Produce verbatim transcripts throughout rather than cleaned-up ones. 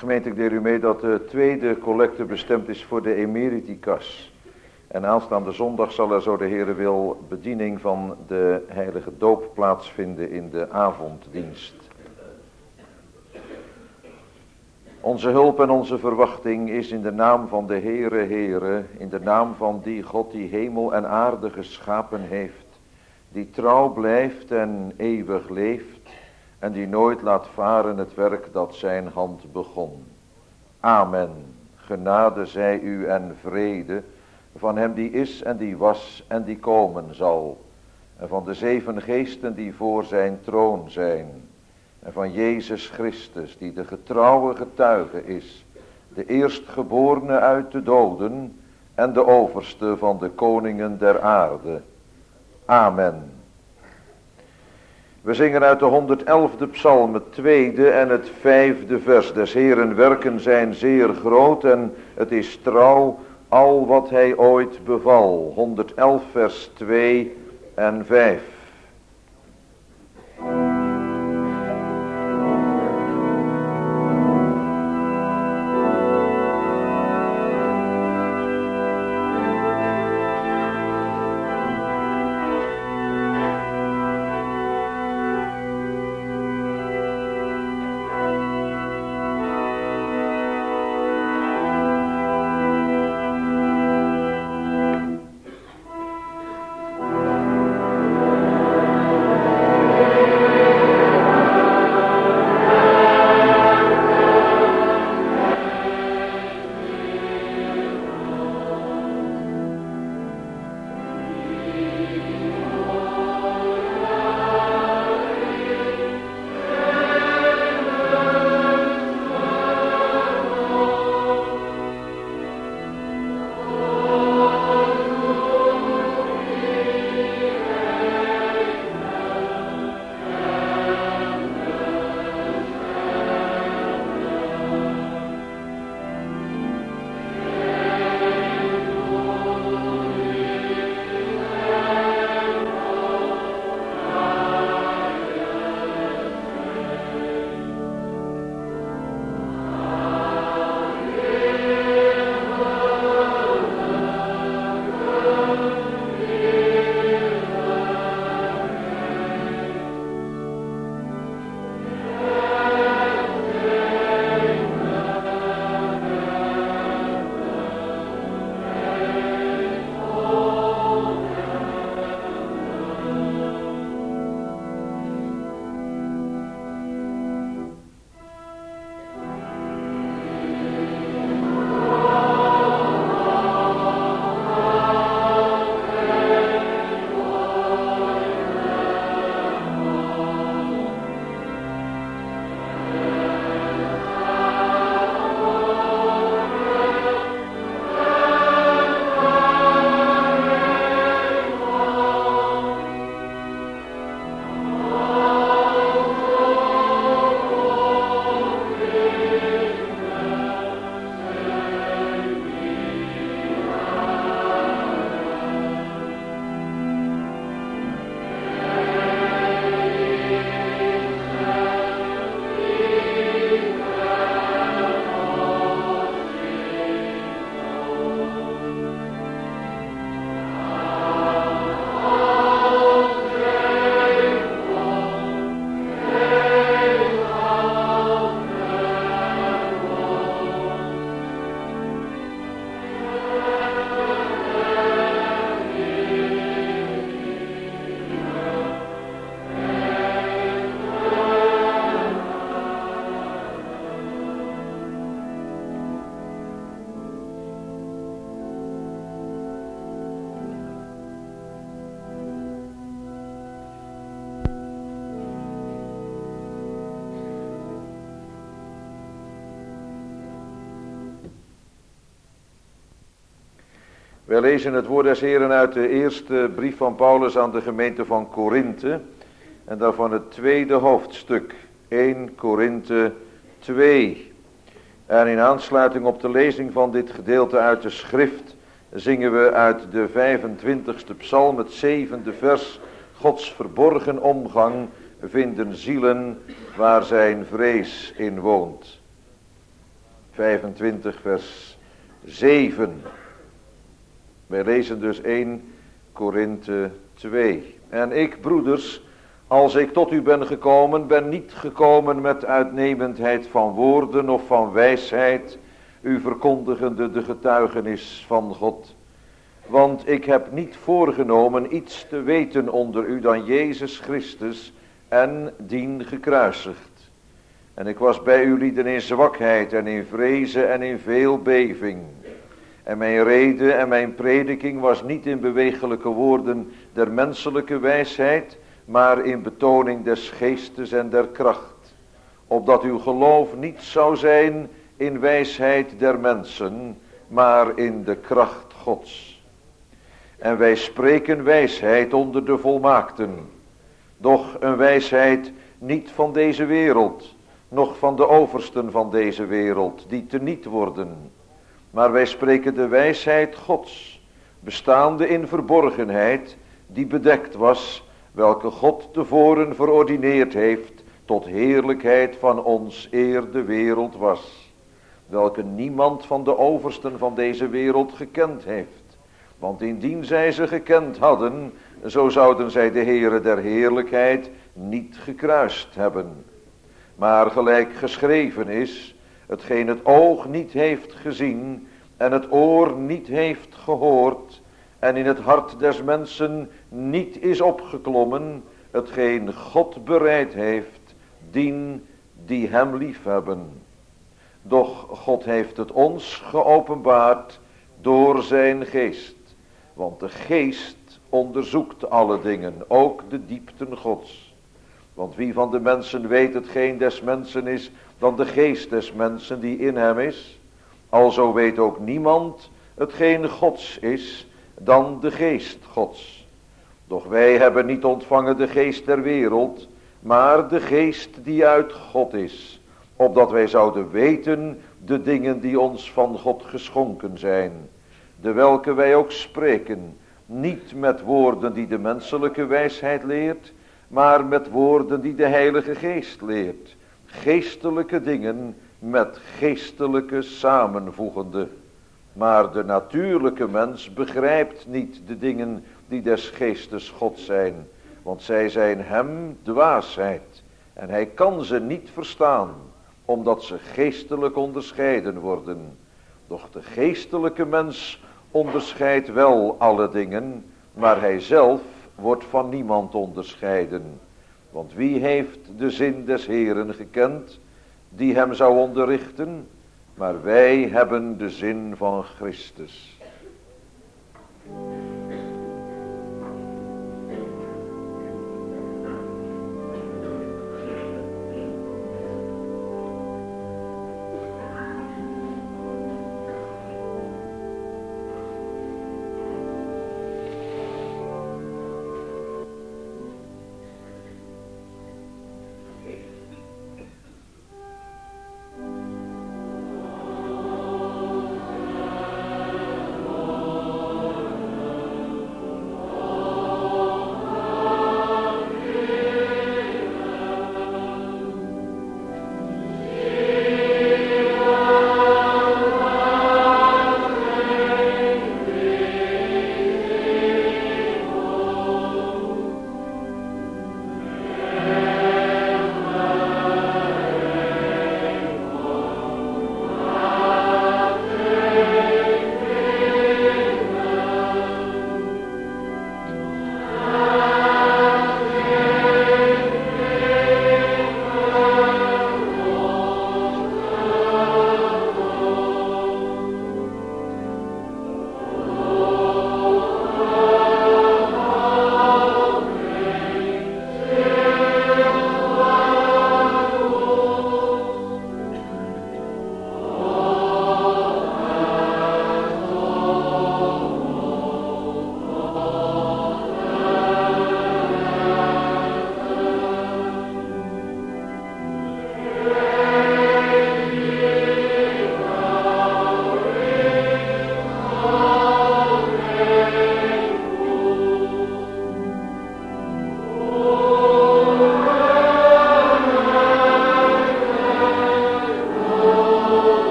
Gemeente, ik deel u mee dat de tweede collecte bestemd is voor de Emeritikas. En aanstaande zondag zal er, zo de Heere wil, bediening van de heilige doop plaatsvinden in de avonddienst. Onze hulp en onze verwachting is in de naam van de Heere, Heere, in de naam van die God die hemel en aarde geschapen heeft, die trouw blijft en eeuwig leeft, en die nooit laat varen het werk dat zijn hand begon. Amen. Genade zij u en vrede van hem die is en die was en die komen zal. En van de zeven geesten die voor zijn troon zijn. En van Jezus Christus die de getrouwe getuige is. De eerstgeborene uit de doden en de overste van de koningen der aarde. Amen. We zingen uit de honderdelfde psalm het tweede en het vijfde vers. Des Heeren werken zijn zeer groot en het is trouw al wat hij ooit beval. honderdelf vers twee en vijf. Wij lezen het woord des Heeren uit de eerste brief van Paulus aan de gemeente van Korinthe. En daarvan het tweede hoofdstuk, eerste Korinthe twee. En in aansluiting op de lezing van dit gedeelte uit de schrift zingen we uit de vijfentwintigste psalm het zevende vers. Gods verborgen omgang vinden zielen waar zijn vrees in woont. vijfentwintig vers zeven. Wij lezen dus eerste Korinthe twee. En ik, broeders, als ik tot u ben gekomen, ben niet gekomen met uitnemendheid van woorden of van wijsheid, u verkondigende de getuigenis van God. Want ik heb niet voorgenomen iets te weten onder u dan Jezus Christus en dien gekruisigd. En ik was bij u lieden in zwakheid en in vrezen en in veel beving. En mijn rede en mijn prediking was niet in bewegelijke woorden der menselijke wijsheid, maar in betoning des geestes en der kracht. Opdat uw geloof niet zou zijn in wijsheid der mensen, maar in de kracht Gods. En wij spreken wijsheid onder de volmaakten, doch een wijsheid niet van deze wereld, noch van de oversten van deze wereld, die teniet worden. Maar wij spreken de wijsheid Gods, bestaande in verborgenheid, die bedekt was, welke God tevoren verordineerd heeft, tot heerlijkheid van ons eer de wereld was. Welke niemand van de oversten van deze wereld gekend heeft. Want indien zij ze gekend hadden, zo zouden zij de Heere der heerlijkheid niet gekruist hebben. Maar gelijk geschreven is, hetgeen het oog niet heeft gezien en het oor niet heeft gehoord en in het hart des mensen niet is opgeklommen, hetgeen God bereid heeft, dien die hem liefhebben. Doch God heeft het ons geopenbaard door zijn geest, want de geest onderzoekt alle dingen, ook de diepten Gods. Want wie van de mensen weet hetgeen des mensen is, dan de geest des mensen die in hem is? Alzo weet ook niemand hetgeen Gods is, dan de geest Gods. Doch wij hebben niet ontvangen de geest der wereld, maar de geest die uit God is, opdat wij zouden weten de dingen die ons van God geschonken zijn, de welke wij ook spreken, niet met woorden die de menselijke wijsheid leert, maar met woorden die de Heilige Geest leert, geestelijke dingen met geestelijke samenvoegende. Maar de natuurlijke mens begrijpt niet de dingen die des geestes God zijn, want zij zijn hem dwaasheid, en hij kan ze niet verstaan, omdat ze geestelijk onderscheiden worden. Doch de geestelijke mens onderscheidt wel alle dingen, maar hij zelf wordt van niemand onderscheiden. Want wie heeft de zin des Heeren gekend, die hem zou onderrichten? Maar wij hebben de zin van Christus.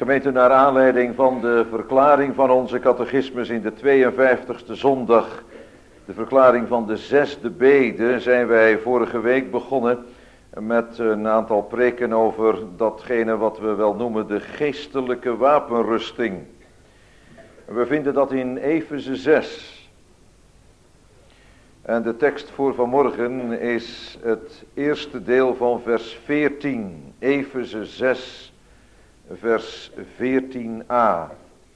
Gemeente, naar aanleiding van de verklaring van onze catechismus in de tweeënvijftigste zondag, de verklaring van de zesde bede, zijn wij vorige week begonnen met een aantal preken over datgene wat we wel noemen de geestelijke wapenrusting. We vinden dat in Efeze zes. En de tekst voor vanmorgen is het eerste deel van vers veertien. Efeze zes, vers veertien a.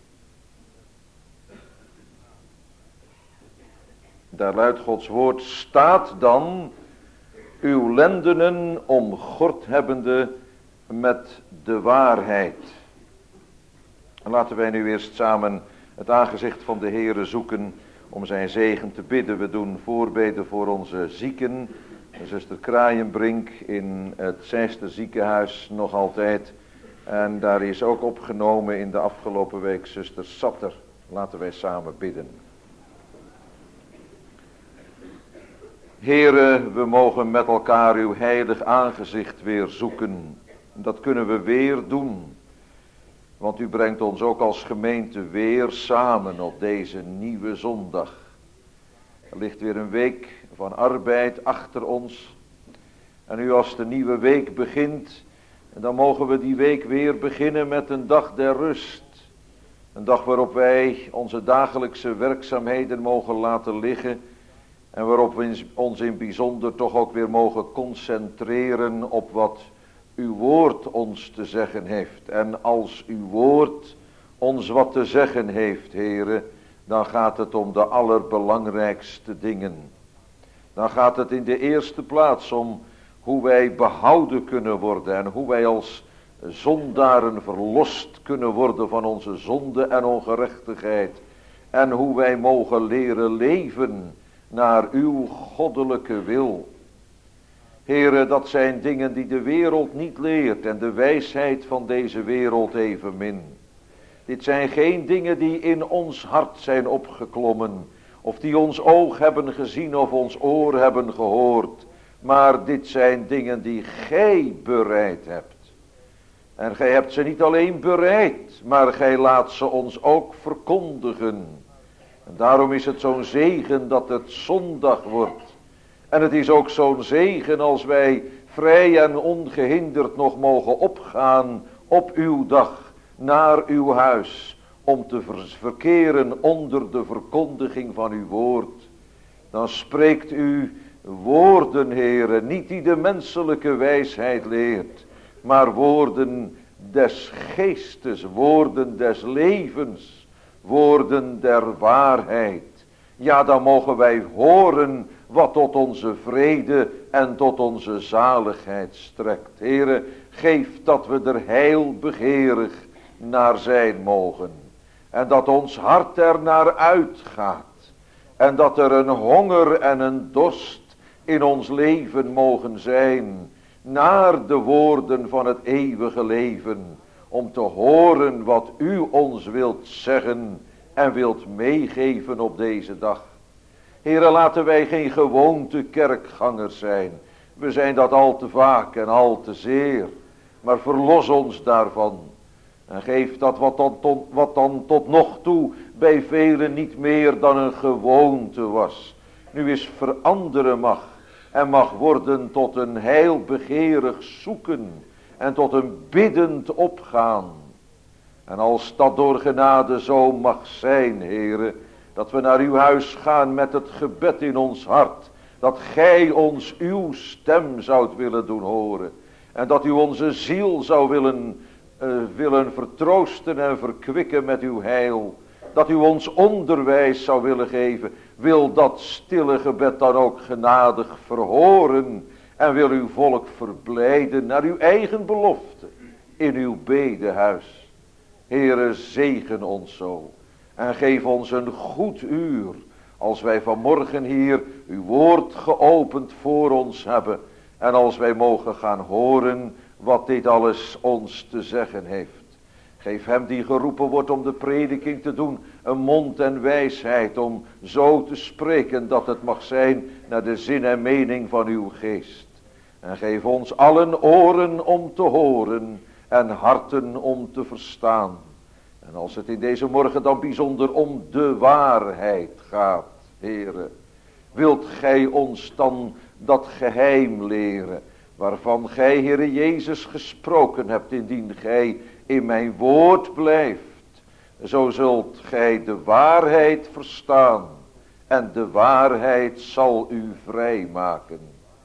Daar luidt Gods woord: staat dan uw lendenen omgord hebbende met de waarheid. En laten wij nu eerst samen het aangezicht van de Heere zoeken om zijn zegen te bidden. We doen voorbeden voor onze zieken. Zuster Kraaienbrink in het Zeester ziekenhuis nog altijd. En daar is ook opgenomen in de afgelopen week zuster Satter. Laten wij samen bidden. Heere, we mogen met elkaar uw heilig aangezicht weer zoeken. Dat kunnen we weer doen. Want u brengt ons ook als gemeente weer samen op deze nieuwe zondag. Er ligt weer een week van arbeid achter ons. En nu als de nieuwe week begint, dan mogen we die week weer beginnen met een dag der rust. Een dag waarop wij onze dagelijkse werkzaamheden mogen laten liggen. En waarop we ons in bijzonder toch ook weer mogen concentreren op wat uw woord ons te zeggen heeft. En als uw woord ons wat te zeggen heeft, Heere, dan gaat het om de allerbelangrijkste dingen. Dan gaat het in de eerste plaats om hoe wij behouden kunnen worden en hoe wij als zondaren verlost kunnen worden van onze zonde en ongerechtigheid. En hoe wij mogen leren leven naar uw goddelijke wil. Heere, dat zijn dingen die de wereld niet leert en de wijsheid van deze wereld evenmin. Dit zijn geen dingen die in ons hart zijn opgeklommen, of die ons oog hebben gezien of ons oor hebben gehoord. Maar dit zijn dingen die gij bereid hebt. En gij hebt ze niet alleen bereid, maar gij laat ze ons ook verkondigen. En daarom is het zo'n zegen dat het zondag wordt. En het is ook zo'n zegen als wij vrij en ongehinderd nog mogen opgaan op uw dag naar uw huis. Om te verkeren onder de verkondiging van uw woord. Dan spreekt u woorden, Heere, niet die de menselijke wijsheid leert. Maar woorden des geestes, woorden des levens, woorden der waarheid. Ja, dan mogen wij horen wat tot onze vrede en tot onze zaligheid strekt. Heere, geef dat we er heil begeerig naar zijn mogen. En dat ons hart er naar uitgaat. En dat er een honger en een dorst in ons leven mogen zijn. Naar de woorden van het eeuwige leven. Om te horen wat u ons wilt zeggen en wilt meegeven op deze dag. Heere, laten wij geen gewoonte kerkgangers zijn. We zijn dat al te vaak en al te zeer. Maar verlos ons daarvan. En geef dat wat dan, tot, wat dan tot nog toe bij velen niet meer dan een gewoonte was. Nu eens veranderen mag. En mag worden tot een heilbegeerig zoeken. En tot een biddend opgaan. En als dat door genade zo mag zijn, Heere, dat we naar uw huis gaan met het gebed in ons hart. Dat gij ons uw stem zoudt willen doen horen. En dat u onze ziel zou willen, uh, willen vertroosten en verkwikken met uw heil. Dat u ons onderwijs zou willen geven. Wil dat stille gebed dan ook genadig verhoren. En wil uw volk verblijden naar uw eigen belofte in uw bedehuis. Heere, zegen ons zo. En geef ons een goed uur, als wij vanmorgen hier uw woord geopend voor ons hebben. En als wij mogen gaan horen wat dit alles ons te zeggen heeft. Geef hem die geroepen wordt om de prediking te doen, een mond en wijsheid om zo te spreken dat het mag zijn naar de zin en mening van uw geest. En geef ons allen oren om te horen en harten om te verstaan. En als het in deze morgen dan bijzonder om de waarheid gaat, Heere, wilt gij ons dan dat geheim leren, waarvan gij, Heere Jezus, gesproken hebt, indien gij in mijn woord blijft, zo zult gij de waarheid verstaan, en de waarheid zal u vrijmaken.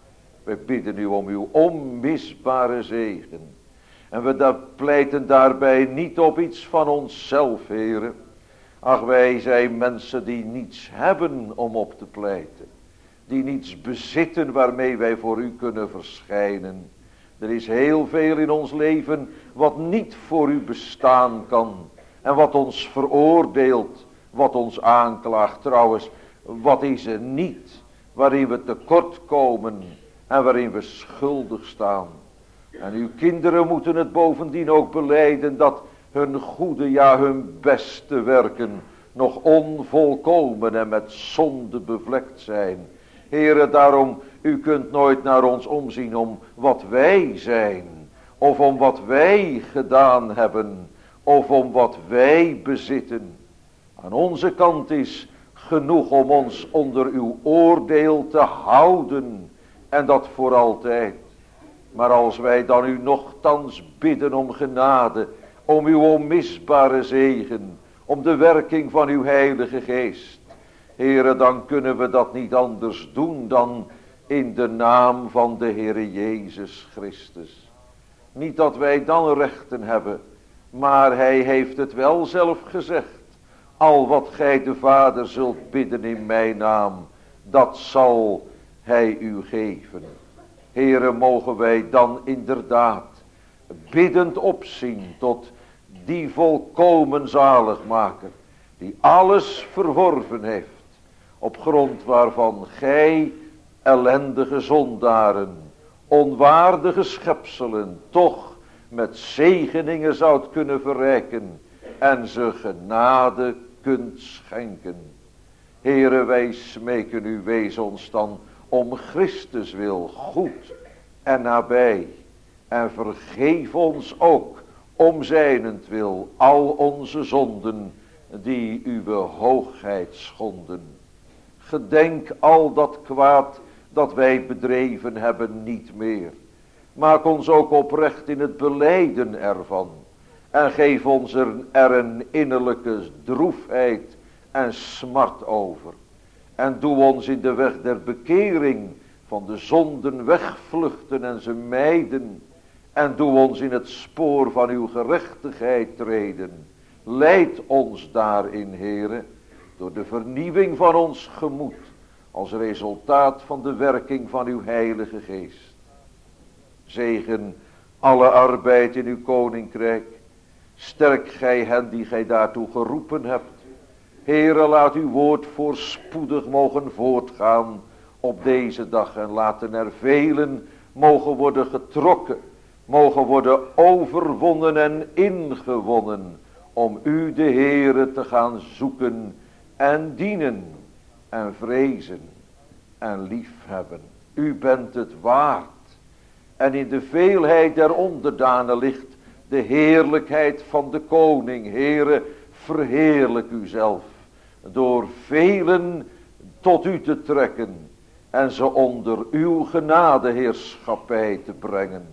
We bidden u om uw onmisbare zegen. En we daar pleiten daarbij niet op iets van onszelf, Heere. Ach, wij zijn mensen die niets hebben om op te pleiten. Die niets bezitten waarmee wij voor u kunnen verschijnen. Er is heel veel in ons leven wat niet voor u bestaan kan. En wat ons veroordeelt, wat ons aanklaagt. Trouwens, wat is er niet waarin we tekort komen en waarin we schuldig staan. En uw kinderen moeten het bovendien ook belijden dat hun goede, ja hun beste werken nog onvolkomen en met zonde bevlekt zijn. Heere, daarom, u kunt nooit naar ons omzien om wat wij zijn, of om wat wij gedaan hebben, of om wat wij bezitten. Aan onze kant is genoeg om ons onder uw oordeel te houden, en dat voor altijd. Maar als wij dan u nochtans bidden om genade, om uw onmisbare zegen, om de werking van uw Heilige Geest, Heere, dan kunnen we dat niet anders doen dan in de naam van de Heere Jezus Christus. Niet dat wij dan rechten hebben, maar hij heeft het wel zelf gezegd. Al wat gij de Vader zult bidden in mijn naam, dat zal hij u geven. Heere, mogen wij dan inderdaad biddend opzien tot die volkomen zaligmaker, die alles verworven heeft, op grond waarvan gij, ellendige zondaren, onwaardige schepselen, toch met zegeningen zoudt kunnen verrijken en ze genade kunt schenken. Heere, wij smeken u, wees ons dan om Christus wil goed en nabij, en vergeef ons ook om zijnentwil al onze zonden die uw hoogheid schonden. Gedenk al dat kwaad dat wij bedreven hebben niet meer. Maak ons ook oprecht in het belijden ervan. En geef ons er, er een innerlijke droefheid en smart over. En doe ons in de weg der bekering van de zonden wegvluchten en ze mijden. En doe ons in het spoor van uw gerechtigheid treden. Leid ons daarin, Heere, door de vernieuwing van ons gemoed, als resultaat van de werking van uw Heilige Geest. Zegen alle arbeid in uw koninkrijk. Sterk gij hen die gij daartoe geroepen hebt. Heere, laat uw woord voorspoedig mogen voortgaan op deze dag. En laten er velen mogen worden getrokken, mogen worden overwonnen en ingewonnen, om u de Heere te gaan zoeken en dienen en vrezen en liefhebben. U bent het waard. En in de veelheid der onderdanen ligt de heerlijkheid van de koning. Heere, verheerlijk uzelf door velen tot u te trekken en ze onder uw genadeheerschappij te brengen.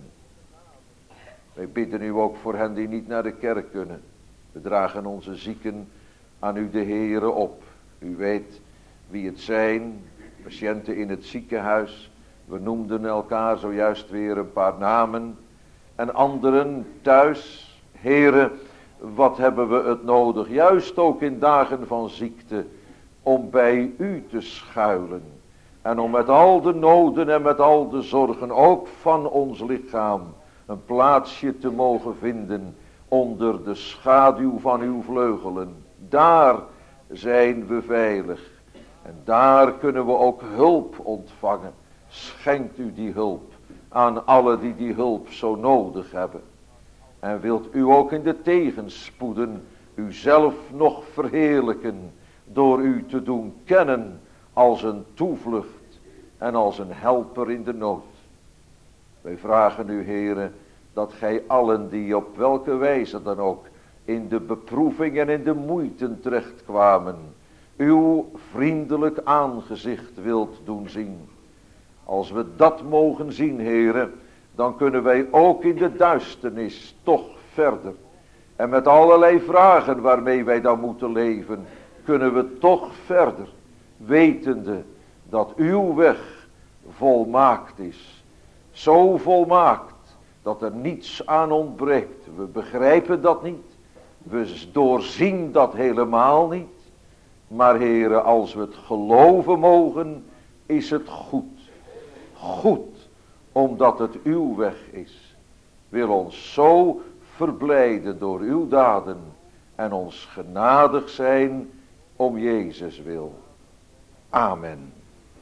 Wij bidden u ook voor hen die niet naar de kerk kunnen. We dragen onze zieken aan u de Heere op. U weet wie het zijn, patiënten in het ziekenhuis. We noemden elkaar zojuist weer een paar namen. En anderen thuis. Heere, wat hebben we het nodig, juist ook in dagen van ziekte, om bij u te schuilen. En om met al de noden en met al de zorgen, ook van ons lichaam, een plaatsje te mogen vinden onder de schaduw van uw vleugelen. Daar zijn we veilig. En daar kunnen we ook hulp ontvangen. Schenkt u die hulp aan alle die die hulp zo nodig hebben. En wilt u ook in de tegenspoeden uzelf nog verheerlijken door u te doen kennen als een toevlucht en als een helper in de nood. Wij vragen u, Heere, dat gij allen die op welke wijze dan ook in de beproeving en in de moeite terechtkwamen, uw vriendelijk aangezicht wilt doen zien. Als we dat mogen zien, Heere, dan kunnen wij ook in de duisternis toch verder. En met allerlei vragen waarmee wij dan moeten leven, kunnen we toch verder, wetende dat uw weg volmaakt is. Zo volmaakt dat er niets aan ontbreekt. We begrijpen dat niet. We doorzien dat helemaal niet. Maar Heere, als we het geloven mogen, is het goed. Goed, omdat het uw weg is. Wil ons zo verblijden door uw daden en ons genadig zijn om Jezus wil. Amen.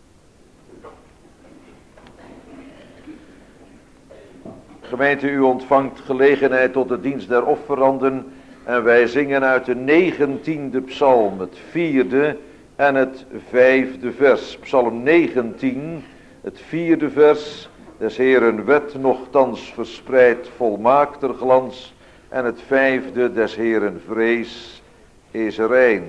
Gemeente, u ontvangt gelegenheid tot de dienst der offeranden en wij zingen uit de negentiende psalm, het vierde en het vijfde vers. Psalm negentien, het vierde vers. Des Heeren wet nochtans verspreidt volmaakter glans. En het vijfde, des Heeren vrees is rein.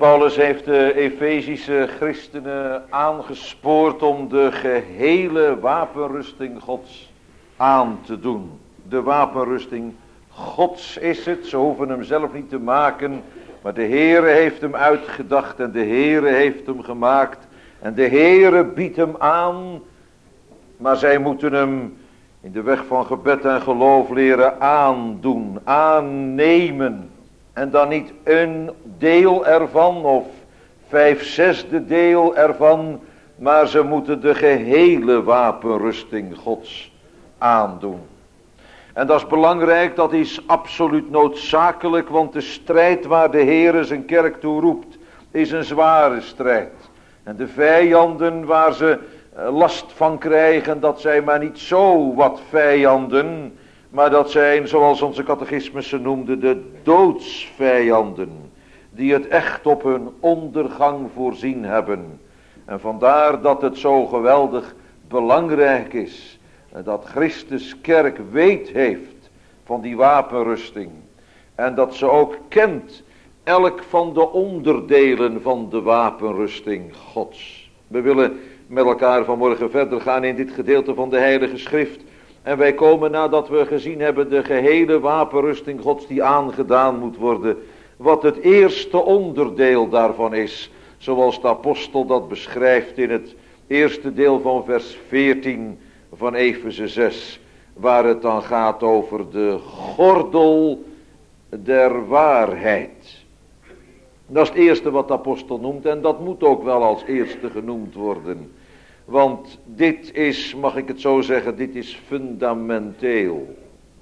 Paulus heeft de Efezische christenen aangespoord om de gehele wapenrusting Gods aan te doen. De wapenrusting Gods is het, ze hoeven hem zelf niet te maken, maar de Heere heeft hem uitgedacht en de Heere heeft hem gemaakt. En de Heere biedt hem aan, maar zij moeten hem in de weg van gebed en geloof leren aandoen, aannemen. En dan niet een deel ervan of vijf zesde deel ervan, maar ze moeten de gehele wapenrusting Gods aandoen. En dat is belangrijk, dat is absoluut noodzakelijk, want de strijd waar de Heere zijn kerk toe roept, is een zware strijd. En de vijanden waar ze last van krijgen, dat zijn maar niet zo wat vijanden, maar dat zijn, zoals onze catechismus ze noemde, de doodsvijanden, die het echt op hun ondergang voorzien hebben. En vandaar dat het zo geweldig belangrijk is, dat Christus kerk weet heeft van die wapenrusting. En dat ze ook kent elk van de onderdelen van de wapenrusting Gods. We willen met elkaar vanmorgen verder gaan in dit gedeelte van de Heilige Schrift. En wij komen nadat we gezien hebben de gehele wapenrusting Gods die aangedaan moet worden. Wat het eerste onderdeel daarvan is. Zoals de apostel dat beschrijft in het eerste deel van vers veertien van Efeze zes. Waar het dan gaat over de gordel der waarheid. Dat is het eerste wat de apostel noemt. En dat moet ook wel als eerste genoemd worden. Want dit is, mag ik het zo zeggen, dit is fundamenteel.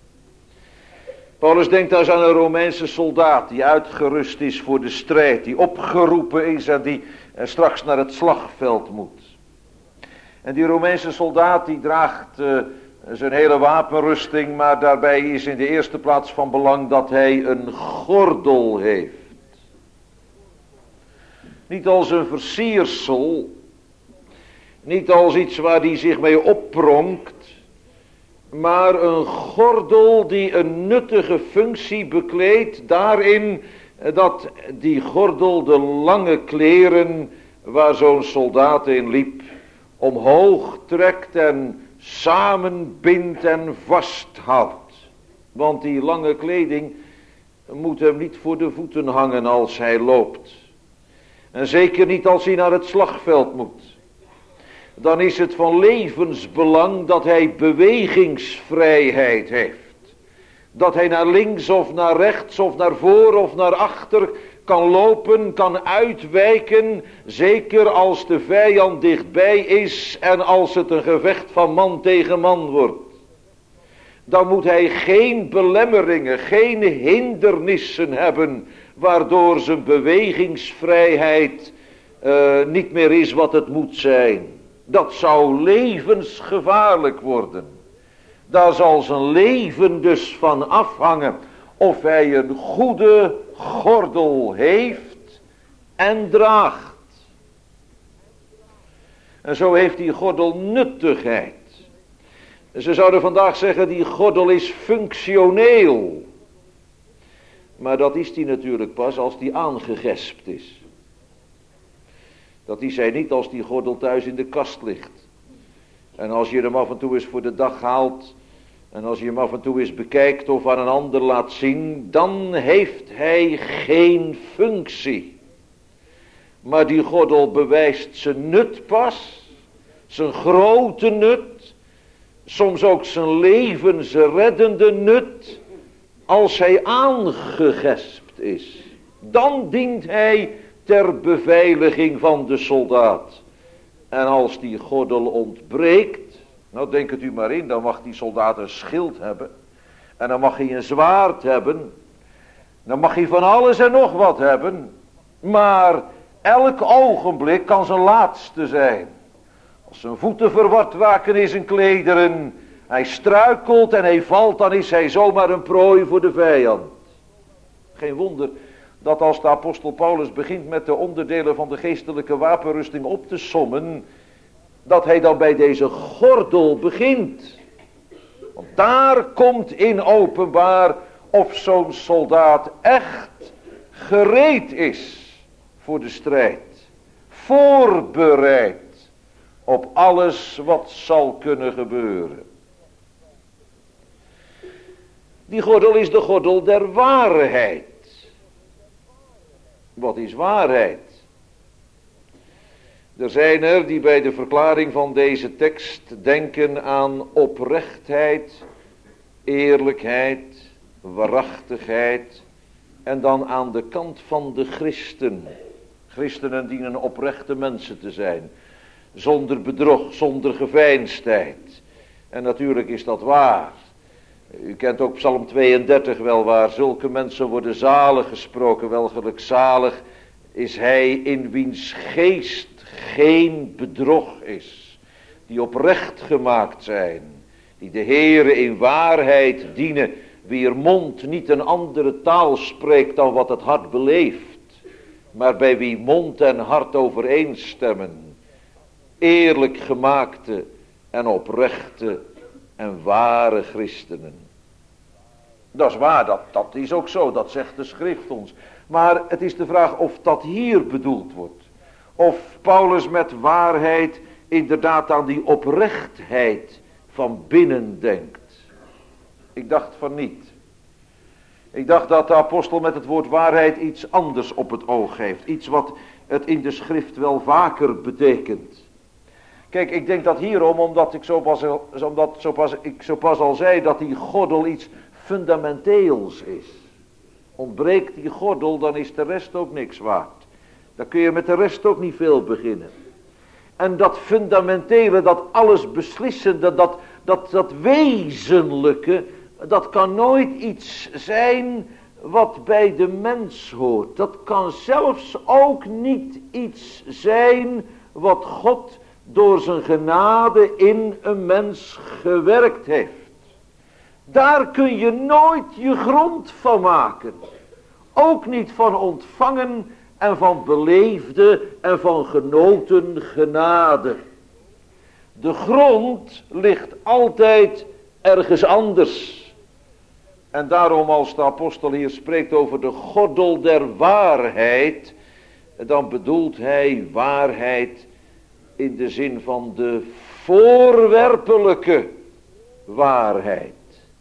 Paulus denkt dus aan een Romeinse soldaat die uitgerust is voor de strijd. Die opgeroepen is en die straks naar het slagveld moet. En die Romeinse soldaat die draagt uh, zijn hele wapenrusting. Maar daarbij is in de eerste plaats van belang dat hij een gordel heeft. Niet als een versiersel. Niet als iets waar hij zich mee oppronkt. Maar een gordel die een nuttige functie bekleedt. Daarin dat die gordel de lange kleren waar zo'n soldaat in liep omhoog trekt en samenbindt en vasthoudt. Want die lange kleding moet hem niet voor de voeten hangen als hij loopt. En zeker niet als hij naar het slagveld moet. Dan is het van levensbelang dat hij bewegingsvrijheid heeft. Dat hij naar links of naar rechts of naar voor of naar achter kan lopen, kan uitwijken. Zeker als de vijand dichtbij is en als het een gevecht van man tegen man wordt. Dan moet hij geen belemmeringen, geen hindernissen hebben, waardoor zijn bewegingsvrijheid uh, niet meer is wat het moet zijn. Dat zou levensgevaarlijk worden. Daar zal zijn leven dus van afhangen of hij een goede gordel heeft en draagt. En zo heeft die gordel nuttigheid. Ze zouden vandaag zeggen die gordel is functioneel. Maar dat is die natuurlijk pas als die aangegespt is. Dat is hij niet als die gordel thuis in de kast ligt. En als je hem af en toe eens voor de dag haalt. En als je hem af en toe eens bekijkt of aan een ander laat zien. Dan heeft hij geen functie. Maar die gordel bewijst zijn nut pas. Zijn grote nut. Soms ook zijn levensreddende nut. Als hij aangegespt is. Dan dient hij ter beveiliging van de soldaat. En als die gordel ontbreekt. Nou denk het u maar in. Dan mag die soldaat een schild hebben. En dan mag hij een zwaard hebben. Dan mag hij van alles en nog wat hebben. Maar elk ogenblik kan zijn laatste zijn. Als zijn voeten verward raken in zijn klederen. Hij struikelt en hij valt. Dan is hij zomaar een prooi voor de vijand. Geen wonder dat als de apostel Paulus begint met de onderdelen van de geestelijke wapenrusting op te sommen, dat hij dan bij deze gordel begint. Want daar komt in openbaar of zo'n soldaat echt gereed is voor de strijd. Voorbereid op alles wat zal kunnen gebeuren. Die gordel is de gordel der waarheid. Wat is waarheid? Er zijn er die bij de verklaring van deze tekst denken aan oprechtheid, eerlijkheid, waarachtigheid en dan aan de kant van de christen. Christenen dienen oprechte mensen te zijn, zonder bedrog, zonder geveinsdheid. En natuurlijk is dat waar. U kent ook Psalm tweeëndertig wel, waar zulke mensen worden zalig gesproken. Welgelijk zalig is hij in wiens geest geen bedrog is, die oprecht gemaakt zijn, die de Heere in waarheid dienen, wier mond niet een andere taal spreekt dan wat het hart beleeft, maar bij wie mond en hart overeenstemmen, eerlijk gemaakte en oprechte en ware christenen. Dat is waar, dat, dat is ook zo, dat zegt de schrift ons. Maar het is de vraag of dat hier bedoeld wordt. Of Paulus met waarheid inderdaad aan die oprechtheid van binnen denkt. Ik dacht van niet. Ik dacht dat de apostel met het woord waarheid iets anders op het oog heeft. Iets wat het in de schrift wel vaker betekent. Kijk, ik denk dat hierom, omdat ik zo pas, omdat zo pas, ik zo pas al zei dat die gordel iets fundamenteels is. Ontbreekt die gordel, dan is de rest ook niks waard. Dan kun je met de rest ook niet veel beginnen. En dat fundamentele, dat alles beslissende, dat, dat, dat wezenlijke, dat kan nooit iets zijn wat bij de mens hoort. Dat kan zelfs ook niet iets zijn wat God door zijn genade in een mens gewerkt heeft. Daar kun je nooit je grond van maken. Ook niet van ontvangen en van beleefde en van genoten genade. De grond ligt altijd ergens anders. En daarom als de apostel hier spreekt over de gordel der waarheid, dan bedoelt hij waarheid in de zin van de voorwerpelijke waarheid.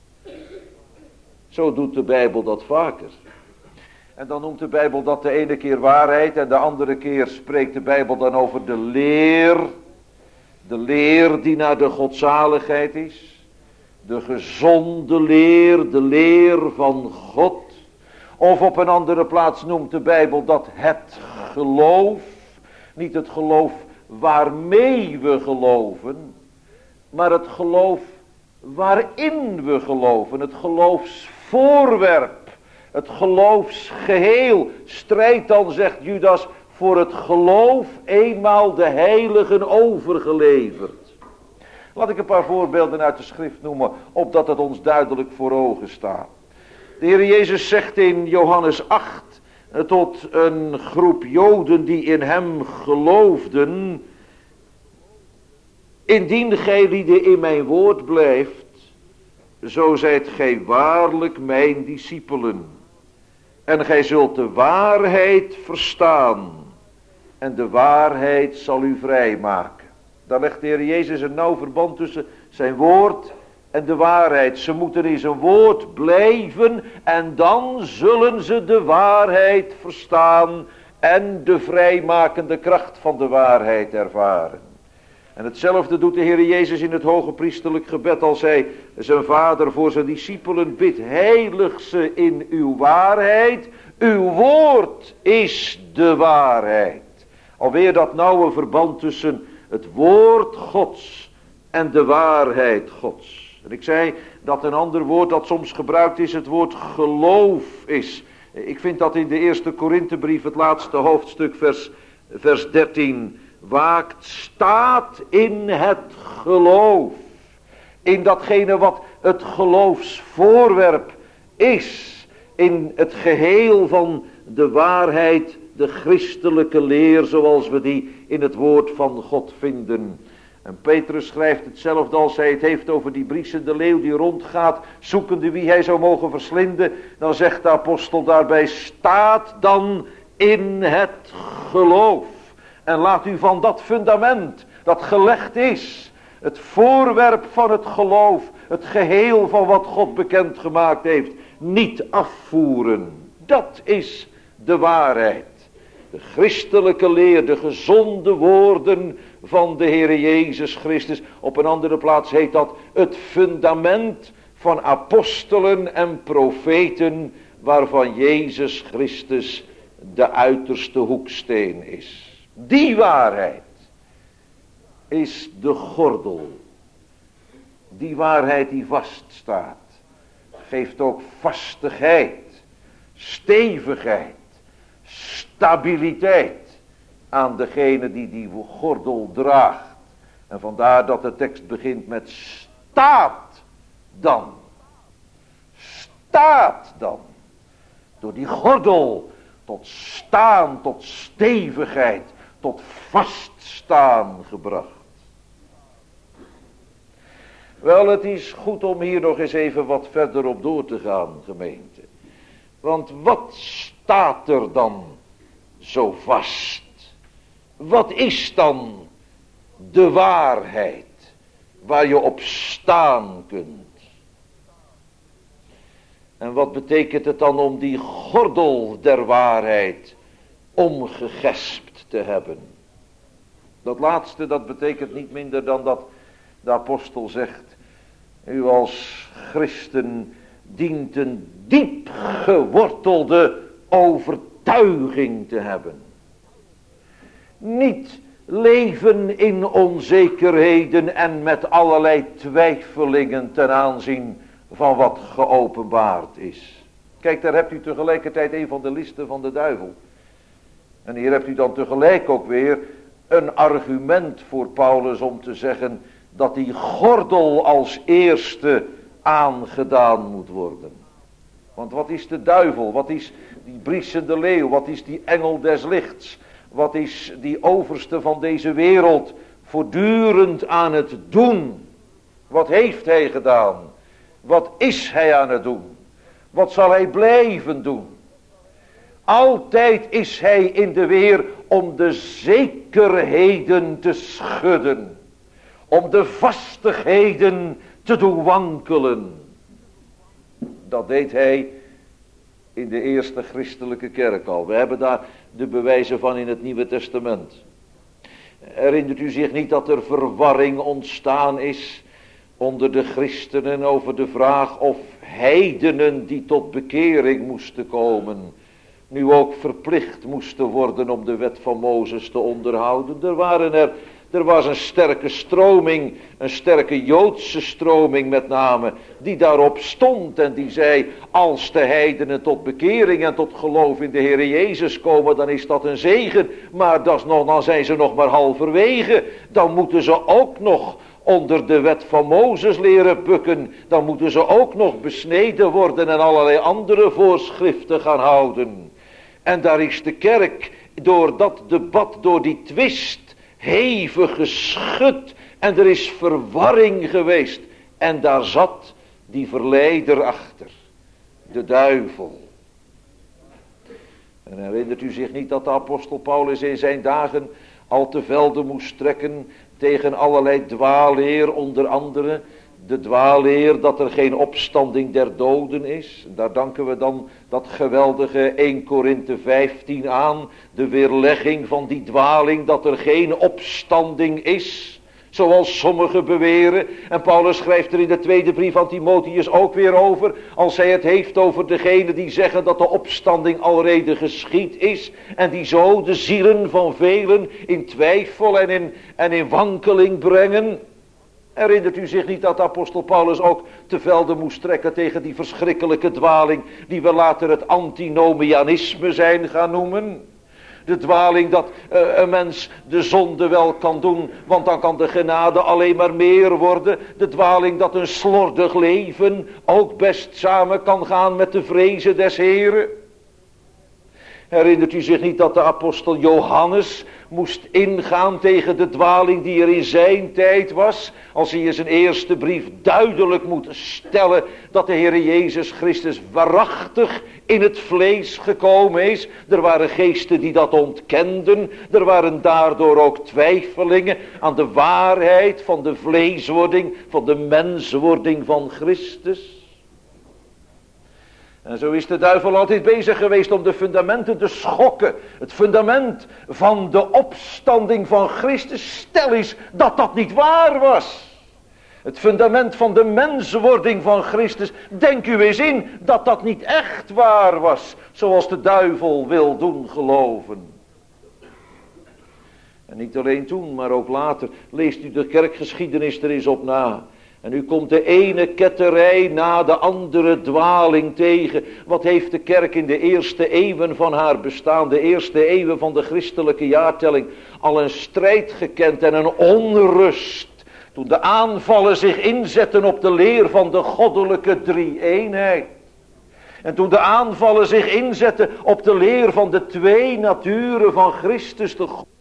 Zo doet de Bijbel dat vaker. En dan noemt de Bijbel dat de ene keer waarheid en de andere keer spreekt de Bijbel dan over de leer. De leer die naar de godzaligheid is. De gezonde leer, de leer van God. Of op een andere plaats noemt de Bijbel dat het geloof. Niet het geloof waarmee we geloven, maar het geloof waarin we geloven. Het geloofsvoorwerp. Het geloofsgeheel. Strijd dan, zegt Judas, voor het geloof eenmaal de heiligen overgeleverd. Laat ik een paar voorbeelden uit de schrift noemen, opdat het ons duidelijk voor ogen staat. De Heer Jezus zegt in Johannes acht tot een groep Joden die in hem geloofden: indien gij lieden in mijn woord blijft, zo zijt gij waarlijk mijn discipelen. En gij zult de waarheid verstaan. En de waarheid zal u vrijmaken. Daar legt de Heer Jezus een nauw verband tussen zijn woord en de waarheid. Ze moeten in zijn woord blijven en dan zullen ze de waarheid verstaan en de vrijmakende kracht van de waarheid ervaren. En hetzelfde doet de Heer Jezus in het hoge priesterlijk gebed als hij zijn vader voor zijn discipelen bidt: heilig ze in uw waarheid, uw woord is de waarheid. Alweer dat nauwe verband tussen het woord Gods en de waarheid Gods. En ik zei dat een ander woord dat soms gebruikt is het woord geloof is. Ik vind dat in de eerste Korinthebrief, het laatste hoofdstuk, vers, vers dertien... waakt, staat in het geloof. In datgene wat het geloofsvoorwerp is. In het geheel van de waarheid, de christelijke leer zoals we die in het woord van God vinden. En Petrus schrijft hetzelfde als hij het heeft over die briesende leeuw die rondgaat, zoekende wie hij zou mogen verslinden. Dan zegt de apostel daarbij: staat dan in het geloof. En laat u van dat fundament dat gelegd is, het voorwerp van het geloof, het geheel van wat God bekendgemaakt heeft, niet afvoeren. Dat is de waarheid. De christelijke leer, de gezonde woorden van de Heere Jezus Christus. Op een andere plaats heet dat het fundament van apostelen en profeten, waarvan Jezus Christus de uiterste hoeksteen is. Die waarheid is de gordel. Die waarheid die vaststaat, geeft ook vastigheid, stevigheid, stabiliteit aan degene die die gordel draagt. En vandaar dat de tekst begint met staat dan. Staat dan. Door die gordel tot staan, tot stevigheid, tot vaststaan gebracht. Wel, het is goed om hier nog eens even wat verder op door te gaan, gemeente. Want wat staat er dan zo vast? Wat is dan de waarheid waar je op staan kunt? En wat betekent het dan om die gordel der waarheid omgegespt te hebben? Dat laatste, dat betekent niet minder dan dat de apostel zegt: u als christen dient een diep gewortelde overtuiging te hebben. Niet leven in onzekerheden en met allerlei twijfelingen ten aanzien van wat geopenbaard is. Kijk, daar hebt u tegelijkertijd een van de listen van de duivel. En hier hebt u dan tegelijk ook weer een argument voor Paulus om te zeggen dat die gordel als eerste aangedaan moet worden. Want wat is de duivel? Wat is die briesende leeuw? Wat is die engel des lichts? Wat is die overste van deze wereld voortdurend aan het doen? Wat heeft hij gedaan? Wat is hij aan het doen? Wat zal hij blijven doen? Altijd is hij in de weer om de zekerheden te schudden. Om de vastigheden te doen wankelen. Dat deed hij in de eerste christelijke kerk al. We hebben daar de bewijzen van in het Nieuwe Testament. Herinnert u zich niet dat er verwarring ontstaan is onder de christenen over de vraag of heidenen die tot bekering moesten komen, nu ook verplicht moesten worden om de wet van Mozes te onderhouden? Er waren er, er was een sterke stroming, een sterke Joodse stroming met name, die daarop stond en die zei: als de heidenen tot bekering en tot geloof in de Heere Jezus komen, dan is dat een zegen, maar dat is nog, dan zijn ze nog maar halverwege, dan moeten ze ook nog onder de wet van Mozes leren bukken, dan moeten ze ook nog besneden worden en allerlei andere voorschriften gaan houden. En daar is de kerk door dat debat, door die twist, hevig geschud en er is verwarring geweest. En daar zat die verleider achter, de duivel. En herinnert u zich niet dat de apostel Paulus in zijn dagen al te velde moest trekken tegen allerlei dwaalleer, onder andere de dwaalleer dat er geen opstanding der doden is. En daar danken we dan dat geweldige Eerste Korinthe vijftien aan, de weerlegging van die dwaling dat er geen opstanding is, zoals sommigen beweren. En Paulus schrijft er in de tweede brief aan Timotheus ook weer over, als hij het heeft over degenen die zeggen dat de opstanding alrede geschied is, en die zo de zielen van velen in twijfel en in, en in wankeling brengen. Herinnert u zich niet dat apostel Paulus ook te velde moest trekken tegen die verschrikkelijke dwaling, die we later het antinomianisme zijn gaan noemen? De dwaling dat uh, een mens de zonde wel kan doen, want dan kan de genade alleen maar meer worden. De dwaling dat een slordig leven ook best samen kan gaan met de vrezen des Heren. Herinnert u zich niet dat de apostel Johannes moest ingaan tegen de dwaling die er in zijn tijd was? Als hij in zijn eerste brief duidelijk moet stellen dat de Heer Jezus Christus waarachtig in het vlees gekomen is. Er waren geesten die dat ontkenden. Er waren daardoor ook twijfelingen aan de waarheid van de vleeswording, van de menswording van Christus. En zo is de duivel altijd bezig geweest om de fundamenten te schokken. Het fundament van de opstanding van Christus. Stel eens dat dat niet waar was. Het fundament van de menswording van Christus. Denk u eens in dat dat niet echt waar was. Zoals de duivel wil doen geloven. En niet alleen toen, maar ook later. Leest u de kerkgeschiedenis er eens op na. En u komt de ene ketterij na de andere dwaling tegen. Wat heeft de kerk in de eerste eeuwen van haar bestaan, de eerste eeuwen van de christelijke jaartelling, al een strijd gekend en een onrust. Toen de aanvallen zich inzetten op de leer van de goddelijke drie-eenheid. En toen de aanvallen zich inzetten op de leer van de twee naturen van Christus, de God.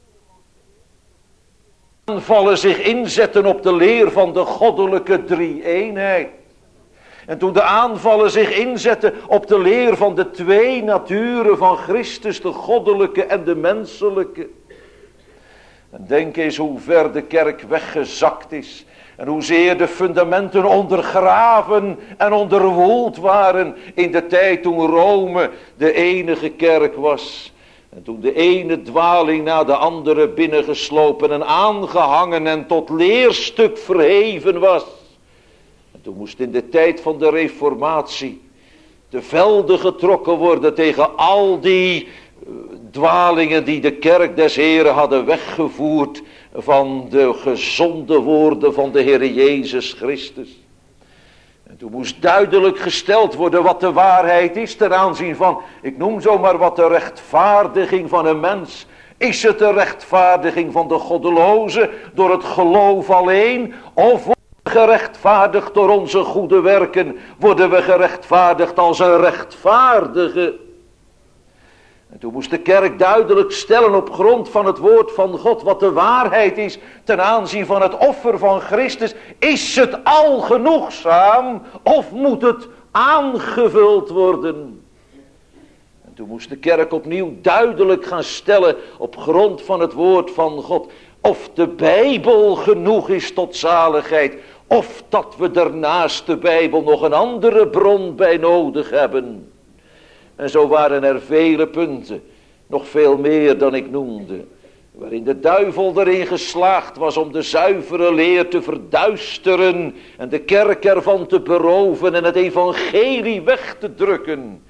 Aanvallen zich inzetten op de leer van de goddelijke drie-eenheid. En toen de aanvallen zich inzetten op de leer van de twee naturen van Christus, de goddelijke en de menselijke. En denk eens hoe ver de kerk weggezakt is. En hoezeer de fundamenten ondergraven en onderwoeld waren in de tijd toen Rome de enige kerk was. En toen de ene dwaling na de andere binnengeslopen en aangehangen en tot leerstuk verheven was. En toen moest in de tijd van de reformatie de velden getrokken worden tegen al die dwalingen die de kerk des Heren hadden weggevoerd van de gezonde woorden van de Heer Jezus Christus. En toen moest duidelijk gesteld worden wat de waarheid is ten aanzien van, ik noem zomaar wat de rechtvaardiging van een mens. Is het de rechtvaardiging van de goddeloze door het geloof alleen? Of worden we gerechtvaardigd door onze goede werken? Worden we gerechtvaardigd als een rechtvaardige? En toen moest de kerk duidelijk stellen op grond van het woord van God wat de waarheid is ten aanzien van het offer van Christus. Is het al genoegzaam of moet het aangevuld worden? En toen moest de kerk opnieuw duidelijk gaan stellen op grond van het woord van God of de Bijbel genoeg is tot zaligheid. Of dat we daarnaast de Bijbel nog een andere bron bij nodig hebben. En zo waren er vele punten, nog veel meer dan ik noemde, waarin de duivel erin geslaagd was om de zuivere leer te verduisteren en de kerk ervan te beroven en het evangelie weg te drukken.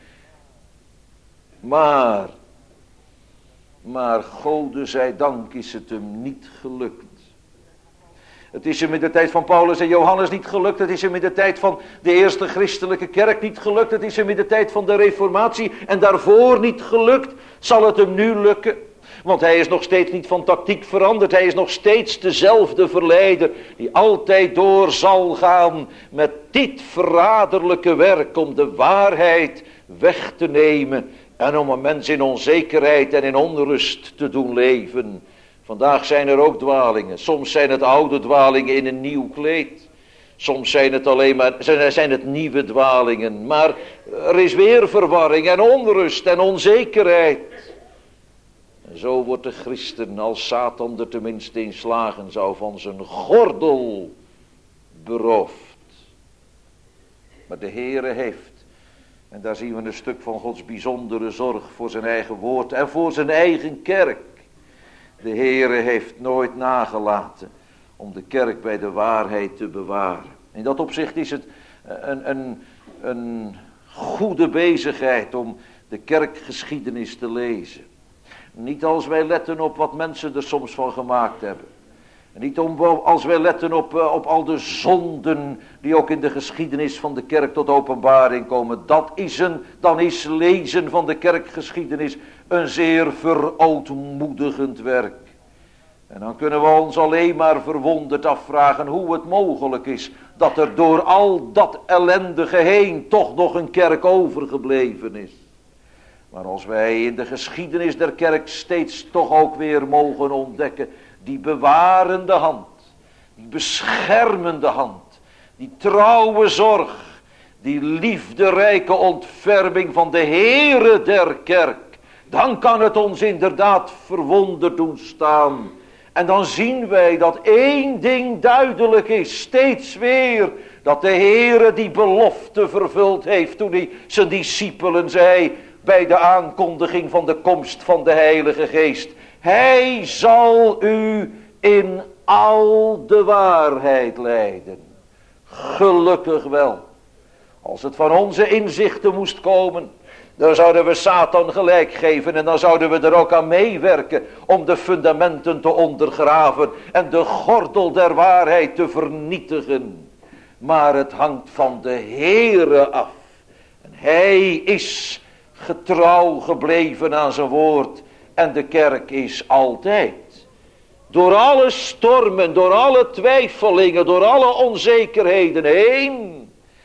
Maar, maar Gode zij dank is het hem niet gelukt. Het is hem in de tijd van Paulus en Johannes niet gelukt. Het is hem in de tijd van de eerste christelijke kerk niet gelukt. Het is hem in de tijd van de reformatie en daarvoor niet gelukt. Zal het hem nu lukken? Want hij is nog steeds niet van tactiek veranderd. Hij is nog steeds dezelfde verleider die altijd door zal gaan met dit verraderlijke werk om de waarheid weg te nemen en om een mens in onzekerheid en in onrust te doen leven. Vandaag zijn er ook dwalingen. Soms zijn het oude dwalingen in een nieuw kleed. Soms zijn het alleen maar zijn het nieuwe dwalingen. Maar er is weer verwarring en onrust en onzekerheid. En zo wordt de christen, als Satan er tenminste in slagen zou, van zijn gordel beroofd. Maar de Heere heeft, en daar zien we een stuk van Gods bijzondere zorg voor zijn eigen woord en voor zijn eigen kerk. De Heere heeft nooit nagelaten om de kerk bij de waarheid te bewaren. In dat opzicht is het een, een, een goede bezigheid om de kerkgeschiedenis te lezen. Niet als wij letten op wat mensen er soms van gemaakt hebben. Niet om, als wij letten op, op al de zonden die ook in de geschiedenis van de kerk tot openbaring komen. Dat is een, dan is lezen van de kerkgeschiedenis een zeer verootmoedigend werk. En dan kunnen we ons alleen maar verwonderd afvragen hoe het mogelijk is dat er door al dat ellendige heen toch nog een kerk overgebleven is. Maar als wij in de geschiedenis der kerk steeds toch ook weer mogen ontdekken, die bewarende hand, die beschermende hand, die trouwe zorg, die liefderijke ontferming van de Heere der kerk, dan kan het ons inderdaad verwonderd doen staan. En dan zien wij dat één ding duidelijk is, steeds weer, dat de Heere die belofte vervuld heeft toen hij zijn discipelen zei, bij de aankondiging van de komst van de Heilige Geest: Hij zal u in al de waarheid leiden. Gelukkig wel. Als het van onze inzichten moest komen, dan zouden we Satan gelijk geven en dan zouden we er ook aan meewerken om de fundamenten te ondergraven en de gordel der waarheid te vernietigen. Maar het hangt van de Heere af. En Hij is getrouw gebleven aan zijn woord en de kerk is altijd, door alle stormen, door alle twijfelingen, door alle onzekerheden heen,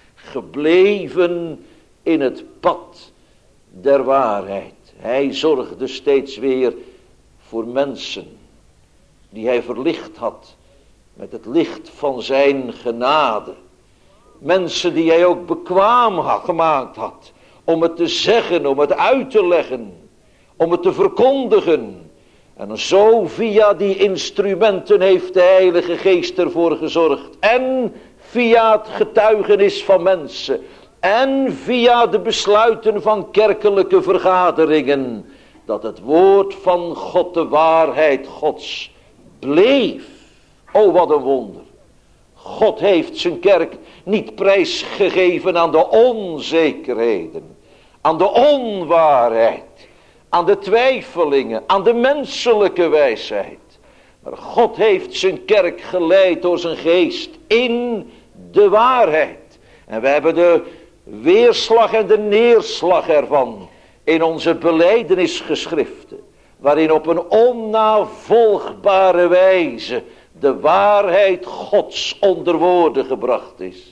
gebleven in het pad der waarheid. Hij zorgde steeds weer voor mensen die hij verlicht had met het licht van zijn genade. Mensen die hij ook bekwaam had, gemaakt had om het te zeggen, om het uit te leggen, om het te verkondigen. En zo via die instrumenten heeft de Heilige Geest ervoor gezorgd. En via het getuigenis van mensen. En via de besluiten van kerkelijke vergaderingen. Dat het woord van God, de waarheid Gods, bleef. O, wat een wonder. God heeft zijn kerk niet prijsgegeven aan de onzekerheden, aan de onwaarheid, aan de twijfelingen, aan de menselijke wijsheid. Maar God heeft zijn kerk geleid door zijn geest in de waarheid. En we hebben de weerslag en de neerslag ervan in onze belijdenisgeschriften, waarin op een onnavolgbare wijze de waarheid Gods onder woorden gebracht is.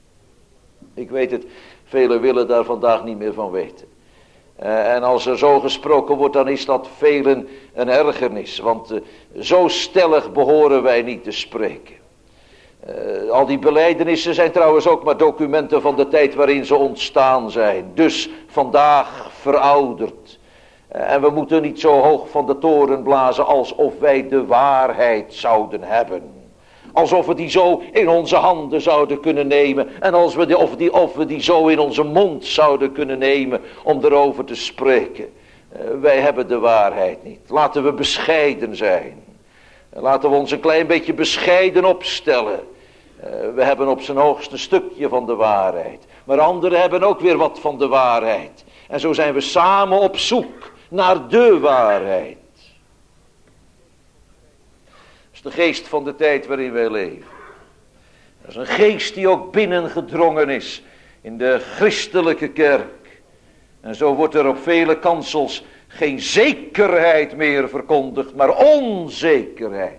Ik weet het, velen willen daar vandaag niet meer van weten. Uh, en als er zo gesproken wordt, dan is dat velen een ergernis. Want uh, zo stellig behoren wij niet te spreken. Uh, al die belijdenissen zijn trouwens ook maar documenten van de tijd waarin ze ontstaan zijn. Dus vandaag verouderd. Uh, en we moeten niet zo hoog van de toren blazen alsof wij de waarheid zouden hebben. Alsof we die zo in onze handen zouden kunnen nemen. En als we die, of, die, of we die zo in onze mond zouden kunnen nemen om erover te spreken. Uh, wij hebben de waarheid niet. Laten we bescheiden zijn. Uh, laten we ons een klein beetje bescheiden opstellen. Uh, we hebben op zijn hoogst een stukje van de waarheid. Maar anderen hebben ook weer wat van de waarheid. En zo zijn we samen op zoek naar de waarheid. Dat is de geest van de tijd waarin wij leven. Dat is een geest die ook binnengedrongen is in de christelijke kerk. En zo wordt er op vele kansels geen zekerheid meer verkondigd, maar onzekerheid.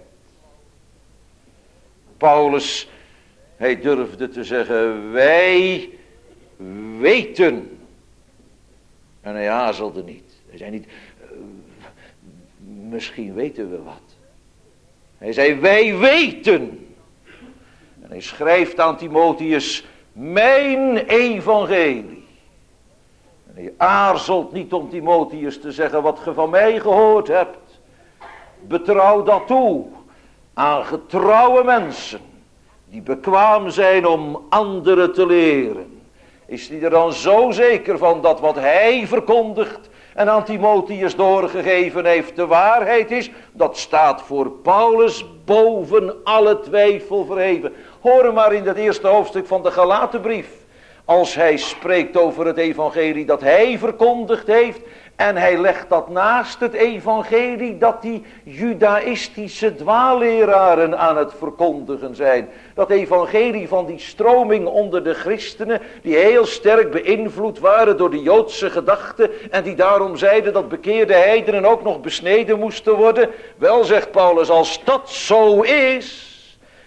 Paulus, hij durfde te zeggen, wij weten. En hij aarzelde niet. Hij zei niet, uh, misschien weten we wat. Hij zei, wij weten. En hij schrijft aan Timotheus, mijn evangelie. En hij aarzelt niet om Timotheus te zeggen, wat ge van mij gehoord hebt. Betrouw dat toe aan getrouwe mensen, die bekwaam zijn om anderen te leren. Is hij er dan zo zeker van dat wat hij verkondigt en aan Timotheus doorgegeven heeft de waarheid is? Dat staat voor Paulus boven alle twijfel verheven. Hoor maar in het eerste hoofdstuk van de Galatenbrief. Als hij spreekt over het evangelie dat hij verkondigd heeft. En hij legt dat naast het evangelie dat die judaïstische dwaalleraren aan het verkondigen zijn. Dat evangelie van die stroming onder de christenen die heel sterk beïnvloed waren door de Joodse gedachten. En die daarom zeiden dat bekeerde heidenen ook nog besneden moesten worden. Wel, zegt Paulus, als dat zo is,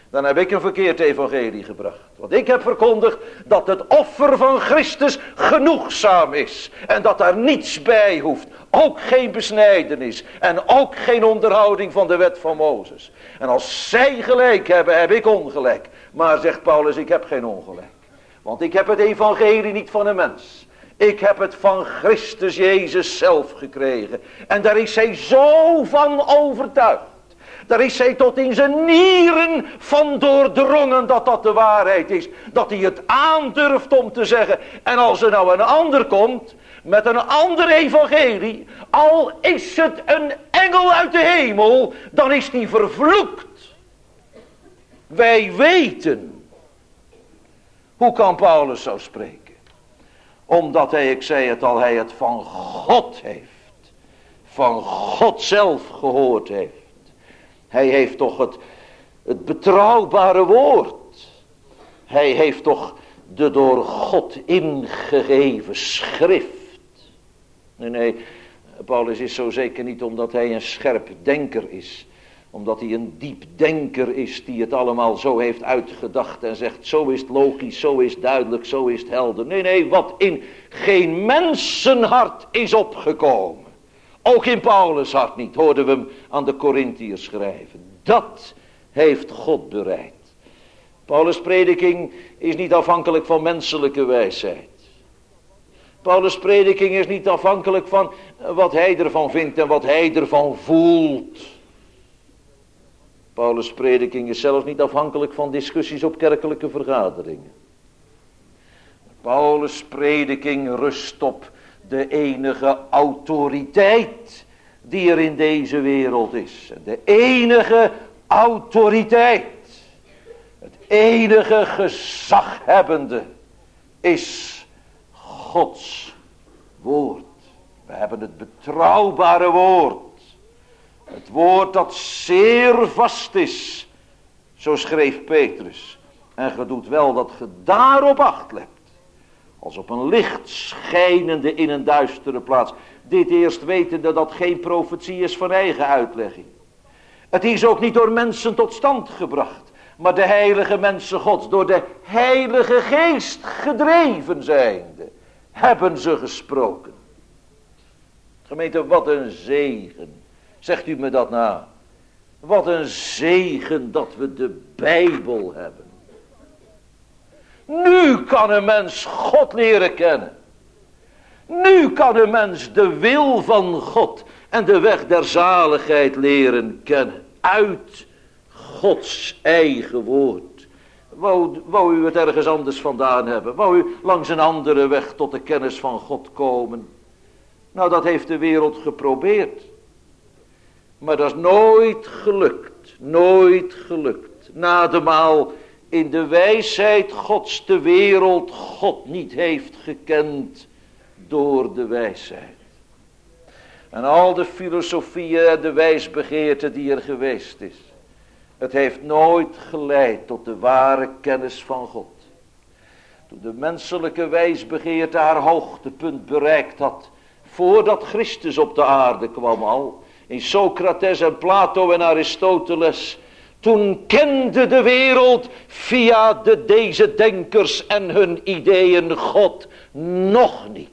dan heb ik een verkeerd evangelie gebracht. Want ik heb verkondigd dat het offer van Christus genoegzaam is. En dat daar niets bij hoeft. Ook geen besnijdenis. En ook geen onderhouding van de wet van Mozes. En als zij gelijk hebben, heb ik ongelijk. Maar zegt Paulus, ik heb geen ongelijk. Want ik heb het evangelie niet van een mens. Ik heb het van Christus Jezus zelf gekregen. En daar is hij zo van overtuigd. Daar is hij tot in zijn nieren van doordrongen dat dat de waarheid is. Dat hij het aandurft om te zeggen. En als er nou een ander komt met een ander evangelie. Al is het een engel uit de hemel. Dan is die vervloekt. Wij weten. Hoe kan Paulus zo spreken? Omdat hij, ik zei het al, hij het van God heeft. Van God zelf gehoord heeft. Hij heeft toch het, het betrouwbare woord. Hij heeft toch de door God ingegeven schrift. Nee, nee, Paulus is zo zeker niet omdat hij een scherp denker is. Omdat hij een diep denker is die het allemaal zo heeft uitgedacht en zegt zo is het logisch, zo is het duidelijk, zo is het helder. Nee, nee, wat in geen mensenhart is opgekomen. Ook in Paulus' hart niet, hoorden we hem aan de Korintiërs schrijven. Dat heeft God bereid. Paulus' prediking is niet afhankelijk van menselijke wijsheid. Paulus' prediking is niet afhankelijk van wat hij ervan vindt en wat hij ervan voelt. Paulus' prediking is zelfs niet afhankelijk van discussies op kerkelijke vergaderingen. Paulus' prediking rust op de enige autoriteit die er in deze wereld is. De enige autoriteit, het enige gezaghebbende is Gods woord. We hebben het betrouwbare woord. Het woord dat zeer vast is. Zo schreef Petrus. En ge doet wel dat ge daarop acht hebt. Als op een licht schijnende in een duistere plaats. Dit eerst wetende dat geen profetie is van eigen uitlegging. Het is ook niet door mensen tot stand gebracht. Maar de heilige mensen Gods door de heilige geest gedreven zijnde. Hebben ze gesproken. Gemeente, wat een zegen. Zegt u me dat na. Wat een zegen dat we de Bijbel hebben. Nu kan een mens God leren kennen. Nu kan een mens de wil van God en de weg der zaligheid leren kennen. Uit Gods eigen woord. Wou, wou u het ergens anders vandaan hebben? Wou u langs een andere weg tot de kennis van God komen? Nou, dat heeft de wereld geprobeerd. Maar dat is nooit gelukt. Nooit gelukt. Nademaal in de wijsheid Gods de wereld God niet heeft gekend door de wijsheid. En al de filosofieën en de wijsbegeerte die er geweest is. Het heeft nooit geleid tot de ware kennis van God. Toen de menselijke wijsbegeerte haar hoogtepunt bereikt had. Voordat Christus op de aarde kwam al. In Socrates en Plato en Aristoteles. Toen kende de wereld via de, deze denkers en hun ideeën God nog niet.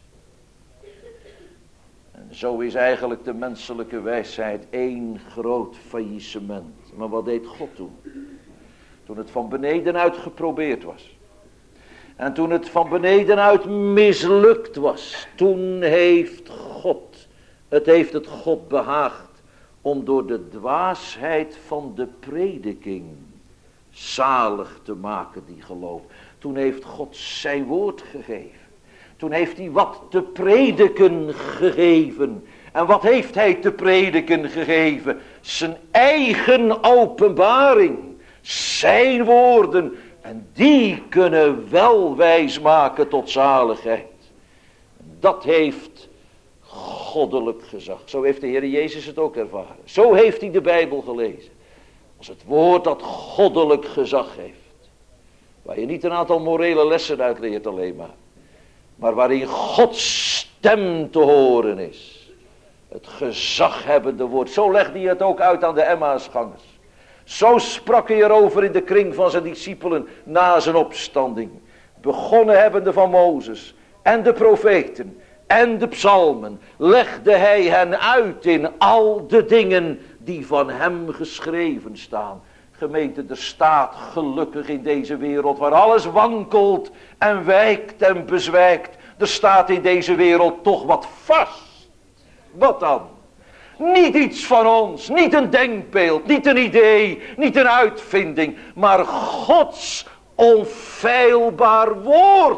En zo is eigenlijk de menselijke wijsheid één groot faillissement. Maar wat deed God toen? Toen het van beneden uit geprobeerd was. En toen het van beneden uit mislukt was. Toen heeft God, het heeft het God behaagd. Om door de dwaasheid van de prediking zalig te maken die gelooft. Toen heeft God zijn woord gegeven. Toen heeft hij wat te prediken gegeven. En wat heeft hij te prediken gegeven? Zijn eigen openbaring. Zijn woorden. En die kunnen wel wijs maken tot zaligheid. Dat heeft goddelijk gezag. Zo heeft de Heer Jezus het ook ervaren. Zo heeft hij de Bijbel gelezen. Als het woord dat goddelijk gezag heeft. Waar je niet een aantal morele lessen uit leert alleen maar. Maar waarin Gods stem te horen is. Het gezaghebbende woord. Zo legde hij het ook uit aan de Emmausgangers. Zo sprak hij erover in de kring van zijn discipelen na zijn opstanding. Begonnen hebbende van Mozes en de profeten en de psalmen, legde hij hen uit in al de dingen die van hem geschreven staan. Gemeente, er staat gelukkig in deze wereld waar alles wankelt en wijkt en bezwijkt. Er staat in deze wereld toch wat vast. Wat dan? Niet iets van ons, niet een denkbeeld, niet een idee, niet een uitvinding, maar Gods onfeilbaar woord.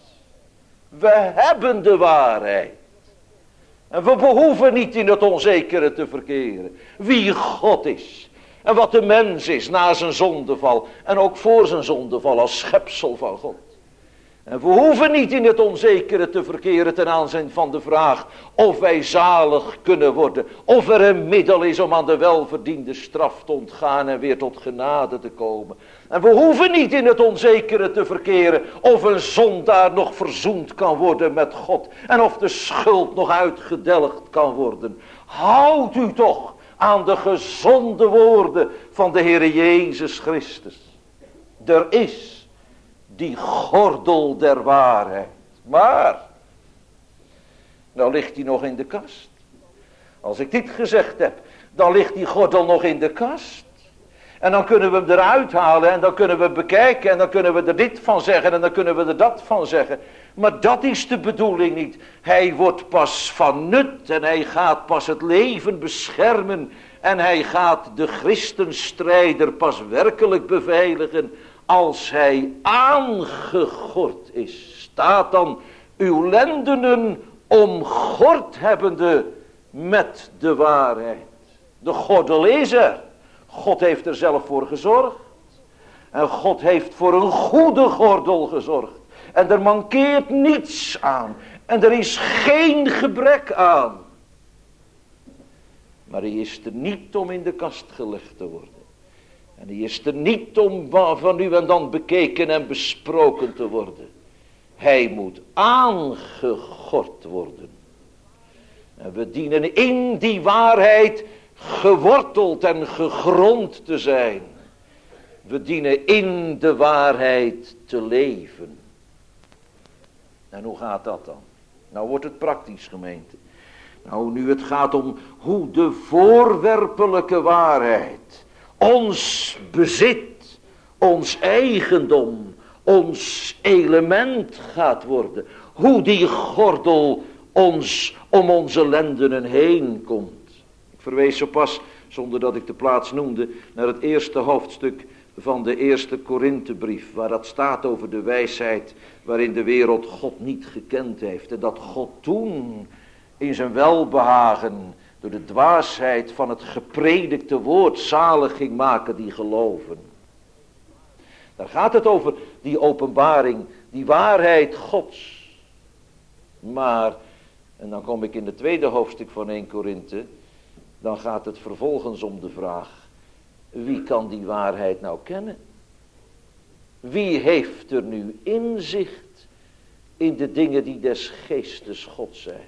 We hebben de waarheid. En we behoeven niet in het onzekere te verkeren. Wie God is. En wat de mens is na zijn zondeval. En ook voor zijn zondeval als schepsel van God. En we hoeven niet in het onzekere te verkeren ten aanzien van de vraag of wij zalig kunnen worden. Of er een middel is om aan de welverdiende straf te ontgaan en weer tot genade te komen. En we hoeven niet in het onzekere te verkeren of een zondaar nog verzoend kan worden met God. En of de schuld nog uitgedelgd kan worden. Houd u toch aan de gezonde woorden van de Heer Jezus Christus. Er is die gordel der waarheid. Maar, nou ligt die nog in de kast. Als ik dit gezegd heb, dan ligt die gordel nog in de kast. En dan kunnen we hem eruit halen en dan kunnen we bekijken en dan kunnen we er dit van zeggen en dan kunnen we er dat van zeggen. Maar dat is de bedoeling niet. Hij wordt pas van nut en hij gaat pas het leven beschermen en hij gaat de christenstrijder pas werkelijk beveiligen als hij aangegord is. Staat dan uw lendenen omgord hebbende met de waarheid. De gordel is er. God heeft er zelf voor gezorgd. En God heeft voor een goede gordel gezorgd. En er mankeert niets aan. En er is geen gebrek aan. Maar hij is er niet om in de kast gelegd te worden. En hij is er niet om van nu en dan bekeken en besproken te worden. Hij moet aangegord worden. En we dienen in die waarheid geworteld en gegrond te zijn. We dienen in de waarheid te leven. En hoe gaat dat dan? Nou wordt het praktisch, gemeente. Nou, nu het gaat om hoe de voorwerpelijke waarheid ons bezit, ons eigendom, ons element gaat worden. Hoe die gordel ons om onze lendenen heen komt. Ik verwees zo pas, zonder dat ik de plaats noemde, naar het eerste hoofdstuk van de eerste Korinthebrief, waar dat staat over de wijsheid waarin de wereld God niet gekend heeft. En dat God toen in zijn welbehagen door de dwaasheid van het gepredikte woord zalig ging maken die geloven. Daar gaat het over die openbaring, die waarheid Gods. Maar, en dan kom ik in het tweede hoofdstuk van eerste Korinthe, dan gaat het vervolgens om de vraag, wie kan die waarheid nou kennen? Wie heeft er nu inzicht in de dingen die des geestes God zijn?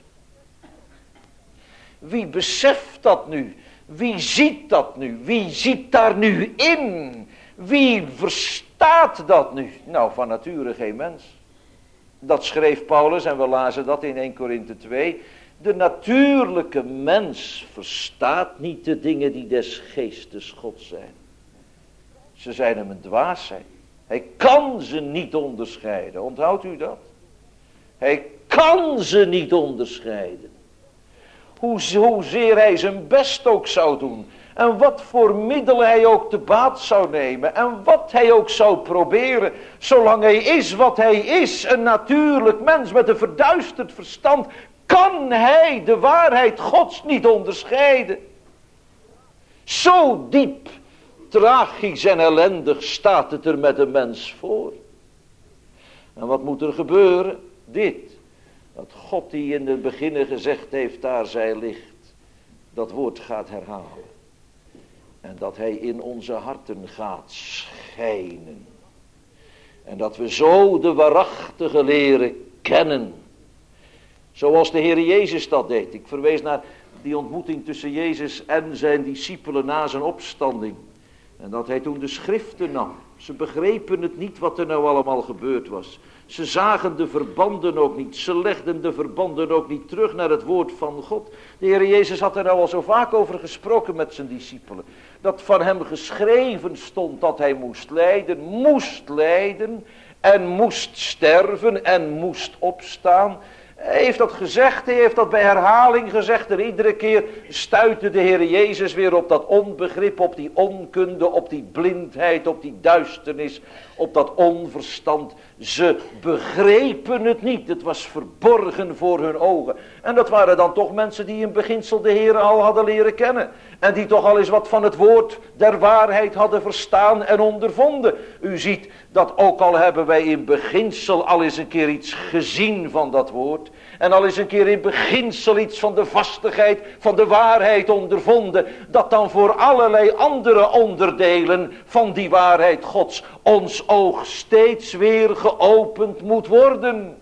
Wie beseft dat nu? Wie ziet dat nu? Wie ziet daar nu in? Wie verstaat dat nu? Nou, van nature geen mens. Dat schreef Paulus en we lazen dat in eerste Korinthe twee. De natuurlijke mens verstaat niet de dingen die des geestes God zijn. Ze zijn hem een dwaasheid. Hij kan ze niet onderscheiden. Onthoudt u dat? Hij kan ze niet onderscheiden. Hoe, hoezeer hij zijn best ook zou doen. En wat voor middelen hij ook te baat zou nemen. En wat hij ook zou proberen. Zolang hij is wat hij is. Een natuurlijk mens met een verduisterd verstand. Kan hij de waarheid Gods niet onderscheiden. Zo diep, tragisch en ellendig staat het er met een mens voor. En wat moet er gebeuren? Dit. Dat God die in het begin gezegd heeft, daar zij ligt, dat woord gaat herhalen. En dat hij in onze harten gaat schijnen. En dat we zo de waarachtige leren kennen. Zoals de Heer Jezus dat deed. Ik verwees naar die ontmoeting tussen Jezus en zijn discipelen na zijn opstanding. En dat hij toen de schriften nam. Ze begrepen het niet wat er nou allemaal gebeurd was. Ze zagen de verbanden ook niet. Ze legden de verbanden ook niet terug naar het woord van God. De Heer Jezus had er nou al zo vaak over gesproken met zijn discipelen. Dat van hem geschreven stond dat hij moest lijden, moest lijden en moest sterven en moest opstaan. Hij heeft dat gezegd, hij heeft dat bij herhaling gezegd. En iedere keer stuitte de Heer Jezus weer op dat onbegrip, op die onkunde, op die blindheid, op die duisternis, op dat onverstand. Ze begrepen het niet, het was verborgen voor hun ogen. En dat waren dan toch mensen die in beginsel de Heer al hadden leren kennen. En die toch al eens wat van het woord der waarheid hadden verstaan en ondervonden. U ziet dat ook al hebben wij in beginsel al eens een keer iets gezien van dat woord. En al eens een keer in beginsel iets van de vastigheid van de waarheid ondervonden. Dat dan voor allerlei andere onderdelen van die waarheid Gods ons oog steeds weer geopend moet worden.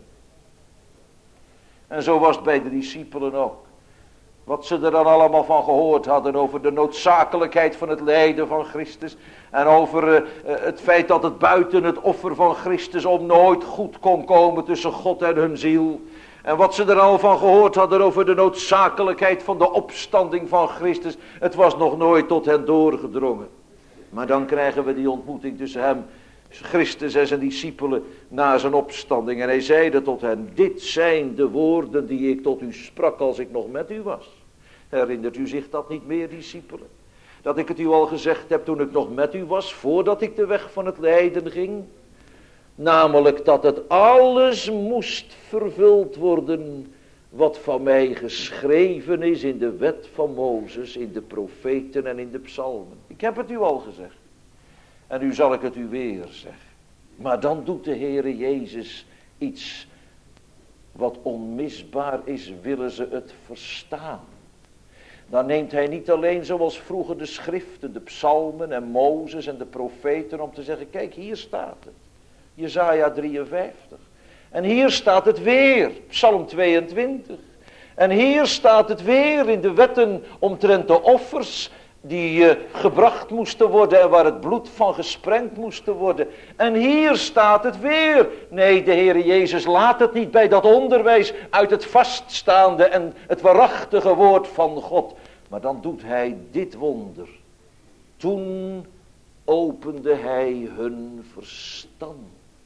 En zo was het bij de discipelen ook. Wat ze er dan allemaal van gehoord hadden over de noodzakelijkheid van het lijden van Christus. En over uh, het feit dat het buiten het offer van Christus om nooit goed kon komen tussen God en hun ziel. En wat ze er al van gehoord hadden over de noodzakelijkheid van de opstanding van Christus. Het was nog nooit tot hen doorgedrongen. Maar dan krijgen we die ontmoeting tussen hem, Christus en zijn discipelen na zijn opstanding. En hij zeide tot hen, dit zijn de woorden die ik tot u sprak als ik nog met u was. Herinnert u zich dat niet meer, discipelen? Dat ik het u al gezegd heb toen ik nog met u was, voordat ik de weg van het lijden ging? Namelijk dat het alles moest vervuld worden wat van mij geschreven is in de wet van Mozes, in de profeten en in de psalmen. Ik heb het u al gezegd. En nu zal ik het u weer zeggen. Maar dan doet de Heere Jezus iets wat onmisbaar is, willen ze het verstaan. Dan neemt hij niet alleen zoals vroeger de schriften, de psalmen en Mozes en de profeten om te zeggen, kijk hier staat het. Jesaja drieënvijftig. En hier staat het weer, Psalm tweeëntwintig. En hier staat het weer in de wetten omtrent de offers die uh, gebracht moesten worden en waar het bloed van gesprengd moest worden. En hier staat het weer. Nee, de Heere Jezus laat het niet bij dat onderwijs uit het vaststaande en het waarachtige woord van God. Maar dan doet hij dit wonder. Toen opende hij hun verstand,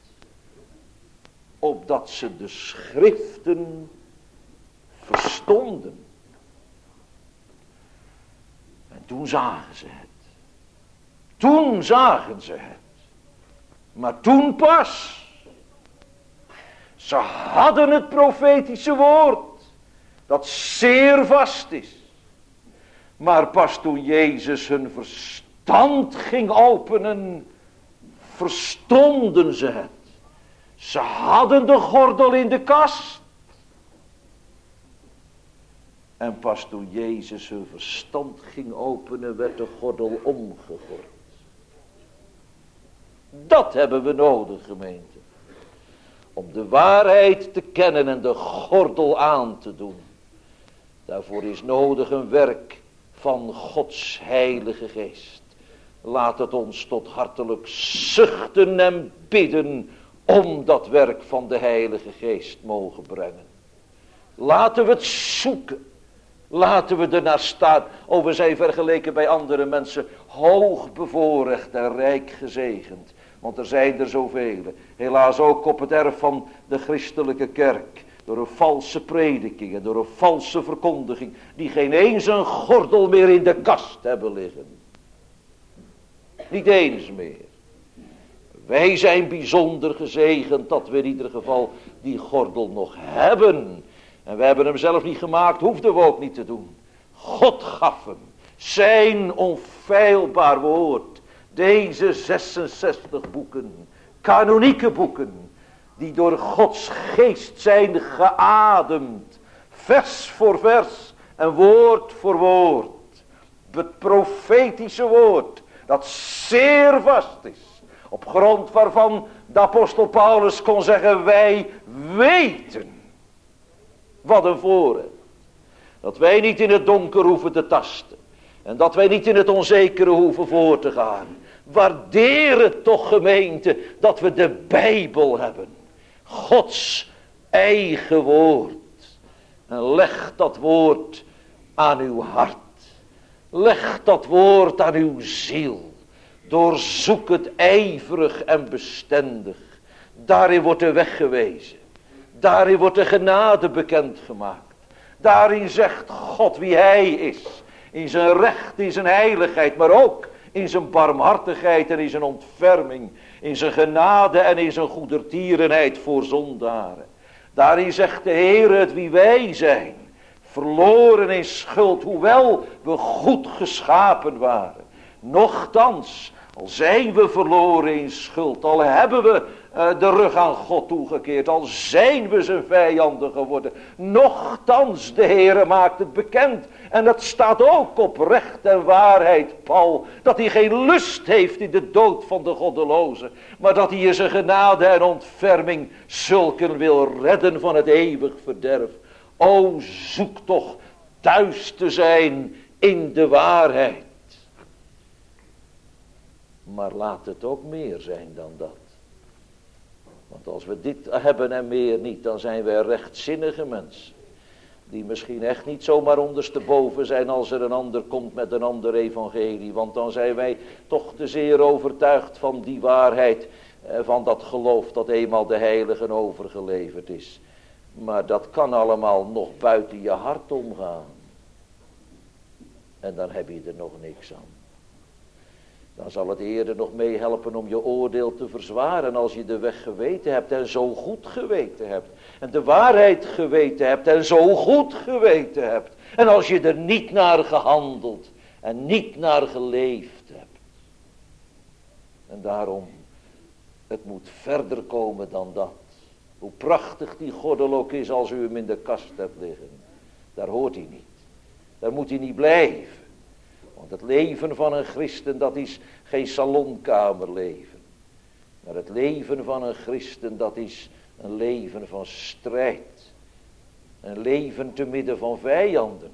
opdat ze de schriften verstonden. En toen zagen ze het. Toen zagen ze het. Maar toen pas. Ze hadden het profetische woord, dat zeer vast is. Maar pas toen Jezus hun verstand ging openen, verstonden ze het. Ze hadden de gordel in de kast. En pas toen Jezus hun verstand ging openen, werd de gordel omgegord. Dat hebben we nodig, gemeente. Om de waarheid te kennen en de gordel aan te doen. Daarvoor is nodig een werk van Gods heilige geest. Laat het ons tot hartelijk zuchten en bidden om dat werk van de heilige geest mogen brengen. Laten we het zoeken. Laten we er naar staan. Oh, we zijn vergeleken bij andere mensen hoog bevoorrecht en rijk gezegend. Want er zijn er zoveel. Helaas ook op het erf van de christelijke kerk. Door een valse prediking en door een valse verkondiging. Die geen eens een gordel meer in de kast hebben liggen. Niet eens meer. Wij zijn bijzonder gezegend dat we in ieder geval die gordel nog hebben. En we hebben hem zelf niet gemaakt, hoefden we ook niet te doen. God gaf hem. Zijn onfeilbaar woord. Deze zesenzestig boeken. Kanonieke boeken. Die door Gods geest zijn geademd. Vers voor vers. En woord voor woord. Het profetische woord. Dat zeer vast is. Op grond waarvan de apostel Paulus kon zeggen, wij weten. Wat een voorrecht. Dat wij niet in het donker hoeven te tasten. En dat wij niet in het onzekere hoeven voor te gaan. Waardeer het toch, gemeente, dat we de Bijbel hebben. Gods eigen woord. En leg dat woord aan uw hart. Leg dat woord aan uw ziel. Doorzoek het ijverig en bestendig. Daarin wordt de weg gewezen. Daarin wordt de genade bekendgemaakt. Daarin zegt God wie hij is. In zijn recht, in zijn heiligheid, maar ook in zijn barmhartigheid en in zijn ontferming. In zijn genade en in zijn goedertierenheid voor zondaren. Daarin zegt de Heer het wie wij zijn. Verloren in schuld, hoewel we goed geschapen waren. Nochtans, al zijn we verloren in schuld, al hebben we uh, de rug aan God toegekeerd, al zijn we zijn vijanden geworden. Nochtans, de Heere maakt het bekend. En dat staat ook op recht en waarheid, Paul. Dat hij geen lust heeft in de dood van de goddelozen. Maar dat hij in zijn genade en ontferming zulken wil redden van het eeuwig verderf. O, zoek toch thuis te zijn in de waarheid. Maar laat het ook meer zijn dan dat. Want als we dit hebben en meer niet, dan zijn wij rechtzinnige mensen. Die misschien echt niet zomaar ondersteboven zijn als er een ander komt met een ander evangelie. Want dan zijn wij toch te zeer overtuigd van die waarheid. Van dat geloof dat eenmaal de heiligen overgeleverd is. Maar dat kan allemaal nog buiten je hart omgaan. En dan heb je er nog niks aan. Dan zal het eerder nog meehelpen om je oordeel te verzwaren als je de weg geweten hebt en zo goed geweten hebt. En de waarheid geweten hebt en zo goed geweten hebt. En als je er niet naar gehandeld en niet naar geleefd hebt. En daarom, het moet verder komen dan dat. Hoe prachtig die gordel ook is als u hem in de kast hebt liggen. Daar hoort hij niet. Daar moet hij niet blijven. Want het leven van een christen, dat is geen salonkamerleven. Maar het leven van een christen, dat is een leven van strijd. Een leven te midden van vijanden.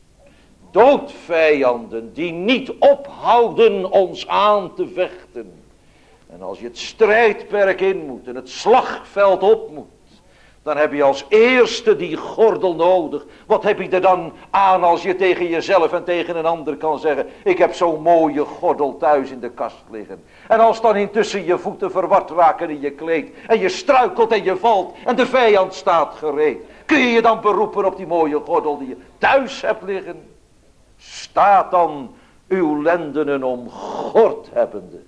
Doodvijanden die niet ophouden ons aan te vechten. En als je het strijdperk in moet en het slagveld op moet, dan heb je als eerste die gordel nodig. Wat heb je er dan aan als je tegen jezelf en tegen een ander kan zeggen, ik heb zo'n mooie gordel thuis in de kast liggen. En als dan intussen je voeten verward raken in je kleed en je struikelt en je valt en de vijand staat gereed. Kun je je dan beroepen op die mooie gordel die je thuis hebt liggen? Staat dan uw lendenen omgord hebbende.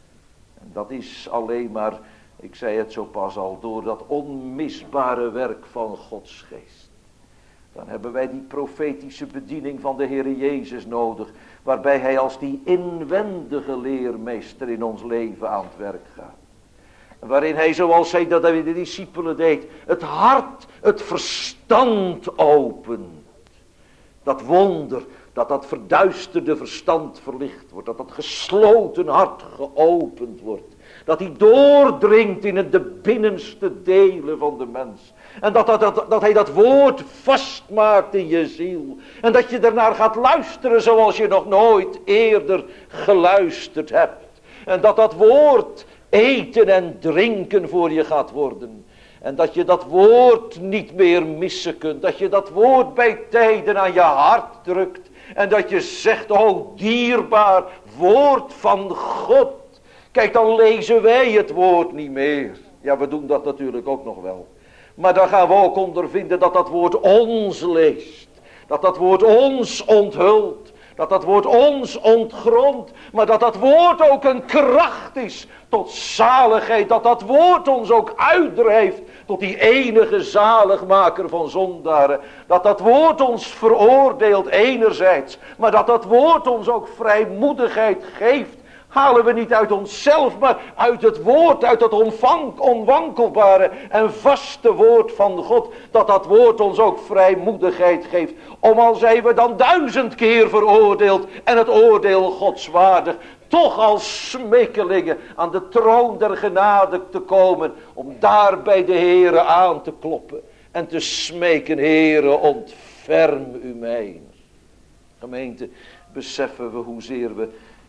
En dat is alleen maar, ik zei het zo pas al, door dat onmisbare werk van Gods geest. Dan hebben wij die profetische bediening van de Heer Jezus nodig, waarbij hij als die inwendige leermeester in ons leven aan het werk gaat. Waarin hij, zoals hij dat bij de discipelen deed, het hart, het verstand opent. Dat wonder, dat dat verduisterde verstand verlicht wordt. Dat dat gesloten hart geopend wordt. Dat hij doordringt in de binnenste delen van de mens. En dat, dat, dat, dat hij dat woord vastmaakt in je ziel. En dat je ernaar gaat luisteren zoals je nog nooit eerder geluisterd hebt. En dat dat woord eten en drinken voor je gaat worden. En dat je dat woord niet meer missen kunt. Dat je dat woord bij tijden aan je hart drukt. En dat je zegt, oh dierbaar woord van God. Kijk, dan lezen wij het woord niet meer. Ja, we doen dat natuurlijk ook nog wel. Maar dan gaan we ook ondervinden dat dat woord ons leest. Dat dat woord ons onthult. Dat dat woord ons ontgrondt. Maar dat dat woord ook een kracht is tot zaligheid. Dat dat woord ons ook uitdrijft tot die enige zaligmaker van zondaren. Dat dat woord ons veroordeelt enerzijds. Maar dat dat woord ons ook vrijmoedigheid geeft. Halen we niet uit onszelf, maar uit het woord, uit het onvang, onwankelbare en vaste woord van God. Dat dat woord ons ook vrijmoedigheid geeft. Om al zijn we dan duizend keer veroordeeld en het oordeel godswaardig. Toch als smekelingen aan de troon der genade te komen. Om daar bij de Heere aan te kloppen. En te smeken, Heere, ontferm u mij. Gemeente, beseffen we hoezeer we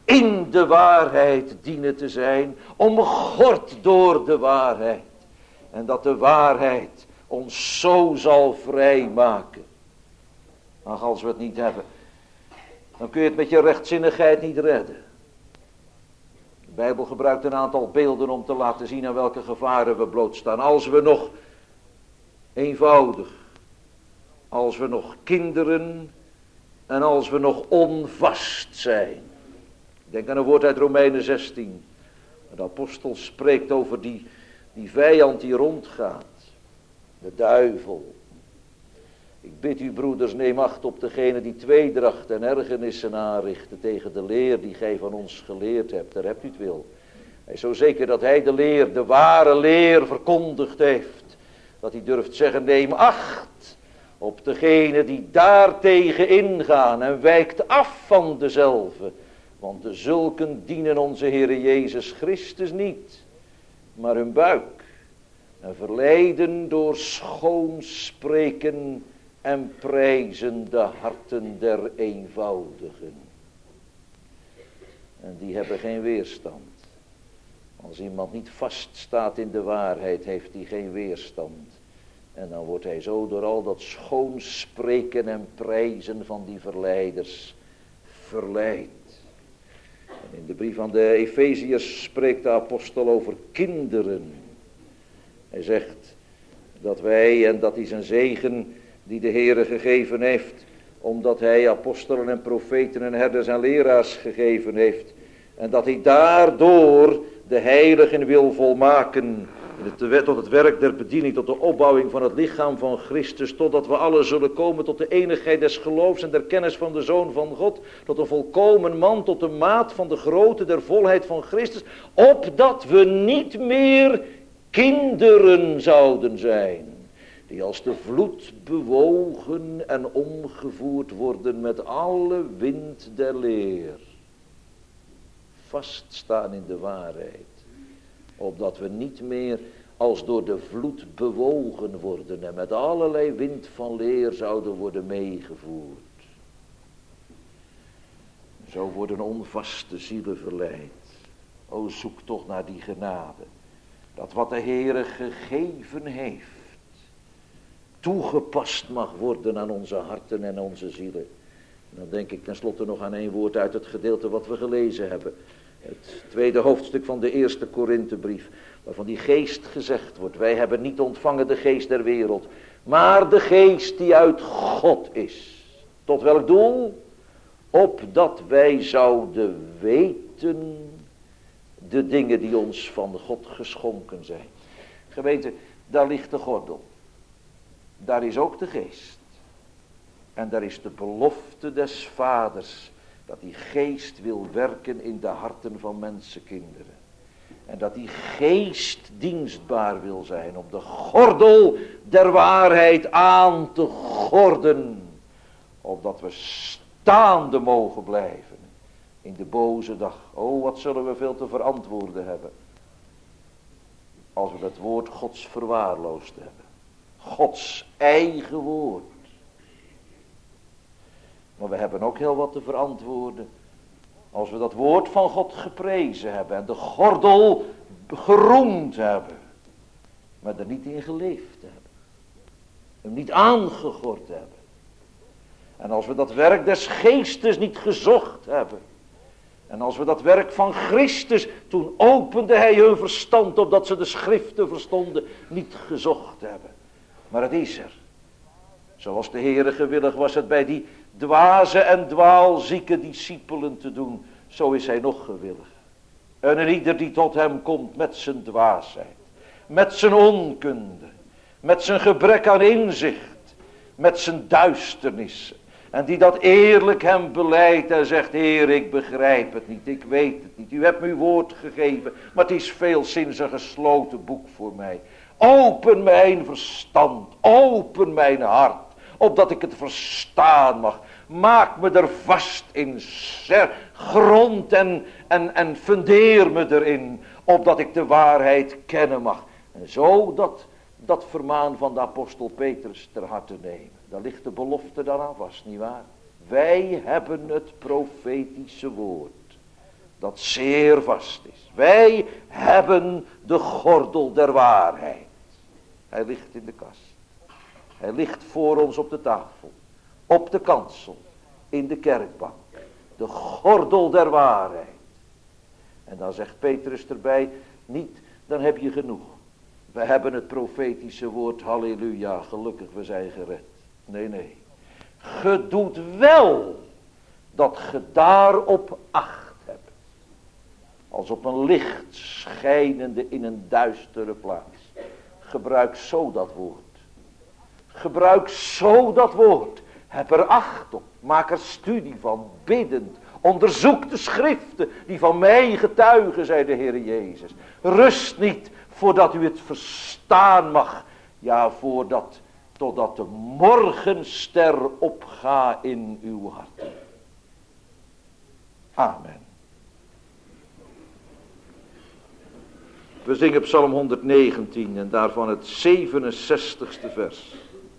in de waarheid dienen te zijn, omgord door de waarheid. En dat de waarheid ons zo zal vrijmaken. Ach, als we het niet hebben, dan kun je het met je rechtzinnigheid niet redden. De Bijbel gebruikt een aantal beelden om te laten zien aan welke gevaren we blootstaan. Als we nog eenvoudig, als we nog kinderen en als we nog onvast zijn. Denk aan een woord uit Romeinen zestien. De apostel spreekt over die, die vijand die rondgaat. De duivel. Ik bid u broeders, neem acht op degene die tweedracht en ergernissen aanrichten tegen de leer die gij van ons geleerd hebt. Daar hebt u het wil. Hij is zo zeker dat hij de leer, de ware leer verkondigd heeft. Dat hij durft zeggen, neem acht op degene die daartegen ingaan en wijkt af van dezelfde. Want de zulken dienen onze Heere Jezus Christus niet, maar hun buik. En verleiden door schoon spreken en prijzen de harten der eenvoudigen. En die hebben geen weerstand. Als iemand niet vaststaat in de waarheid, heeft hij geen weerstand. En dan wordt hij zo door al dat schoon spreken en prijzen van die verleiders verleid. En in de brief aan de Efeziërs spreekt de apostel over kinderen. Hij zegt dat wij, en dat is een zegen die de Heere gegeven heeft, omdat hij apostelen en profeten en herders en leraars gegeven heeft. En dat hij daardoor de heiligen wil volmaken, tot het werk der bediening, tot de opbouwing van het lichaam van Christus, totdat we alle zullen komen tot de enigheid des geloofs en der kennis van de Zoon van God, tot een volkomen man, tot de maat van de grootte der volheid van Christus, opdat we niet meer kinderen zouden zijn, die als de vloed bewogen en omgevoerd worden met alle wind der leer. Vaststaan in de waarheid, opdat we niet meer als door de vloed bewogen worden en met allerlei wind van leer zouden worden meegevoerd. Zo worden onvaste zielen verleid. O, zoek toch naar die genade, dat wat de Heere gegeven heeft, toegepast mag worden aan onze harten en onze zielen. En dan denk ik tenslotte nog aan één woord uit het gedeelte wat we gelezen hebben. Het tweede hoofdstuk van de eerste Korinthebrief, waarvan die geest gezegd wordt. Wij hebben niet ontvangen de geest der wereld, maar de geest die uit God is. Tot welk doel? Opdat wij zouden weten de dingen die ons van God geschonken zijn. Gemeente, daar ligt de gordel. Daar is ook de geest. En daar is de belofte des vaders, dat die geest wil werken in de harten van mensenkinderen. En dat die geest dienstbaar wil zijn om de gordel der waarheid aan te gorden. Opdat we staande mogen blijven in de boze dag. Oh, wat zullen we veel te verantwoorden hebben. Als we het woord Gods verwaarloosd hebben. Gods eigen woord. Maar we hebben ook heel wat te verantwoorden als we dat woord van God geprezen hebben en de gordel geroemd hebben, maar er niet in geleefd hebben, hem niet aangegord hebben. En als we dat werk des geestes niet gezocht hebben, en als we dat werk van Christus, toen opende hij hun verstand opdat ze de schriften verstonden, niet gezocht hebben. Maar het is er. Zoals de Heere gewillig was het bij die dwaze en dwaalzieke discipelen te doen, zo is hij nog gewillig. En ieder die tot hem komt met zijn dwaasheid, met zijn onkunde, met zijn gebrek aan inzicht, met zijn duisternis, en die dat eerlijk hem belijdt en zegt, Heer, ik begrijp het niet, ik weet het niet, u hebt me uw woord gegeven, maar het is veelzins een gesloten boek voor mij. Open mijn verstand, open mijn hart, opdat ik het verstaan mag. Maak me er vast in, grond en, en, en fundeer me erin, opdat ik de waarheid kennen mag. En zo dat, dat vermaan van de apostel Petrus ter harte nemen. Daar ligt de belofte dan aan vast, nietwaar? Wij hebben het profetische woord. dat zeer vast is. Wij hebben de gordel der waarheid. Hij ligt in de kast. Hij ligt voor ons op de tafel, op de kansel, in de kerkbank. De gordel der waarheid. En dan zegt Petrus erbij, niet, dan heb je genoeg. We hebben het profetische woord, halleluja, gelukkig we zijn gered. Nee, nee. Ge doet wel dat ge daarop acht hebt. Als op een licht schijnende in een duistere plaats. Gebruik zo dat woord. Gebruik zo dat woord. Heb er acht op. Maak er studie van. Biddend. Onderzoek de schriften die van mij getuigen, zei de Heer Jezus. Rust niet voordat u het verstaan mag. Ja, voordat, totdat de morgenster opgaat in uw hart. Amen. We zingen Psalm honderdnegentien en daarvan het zevenenzestigste vers.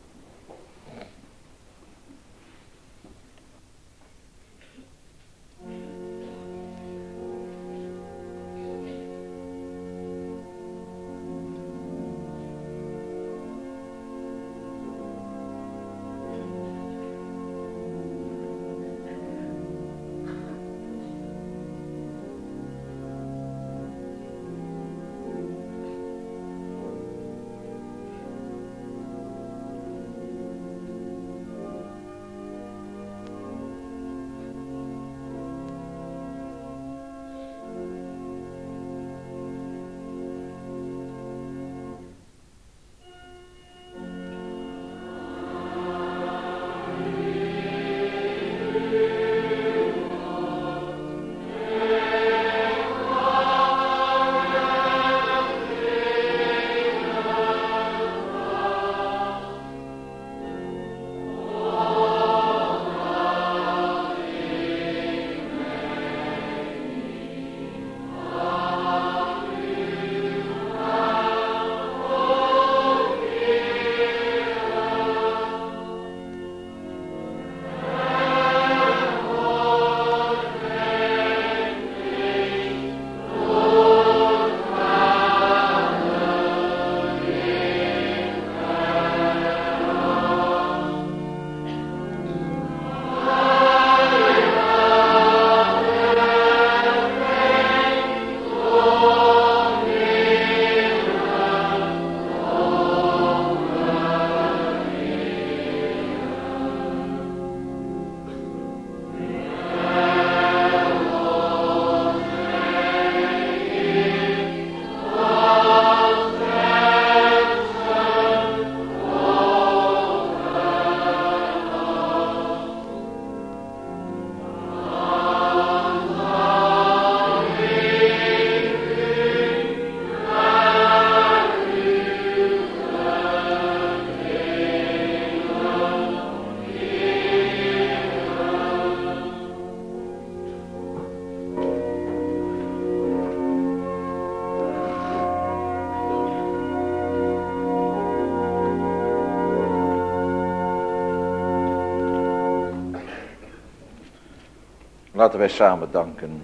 Laten wij samen danken.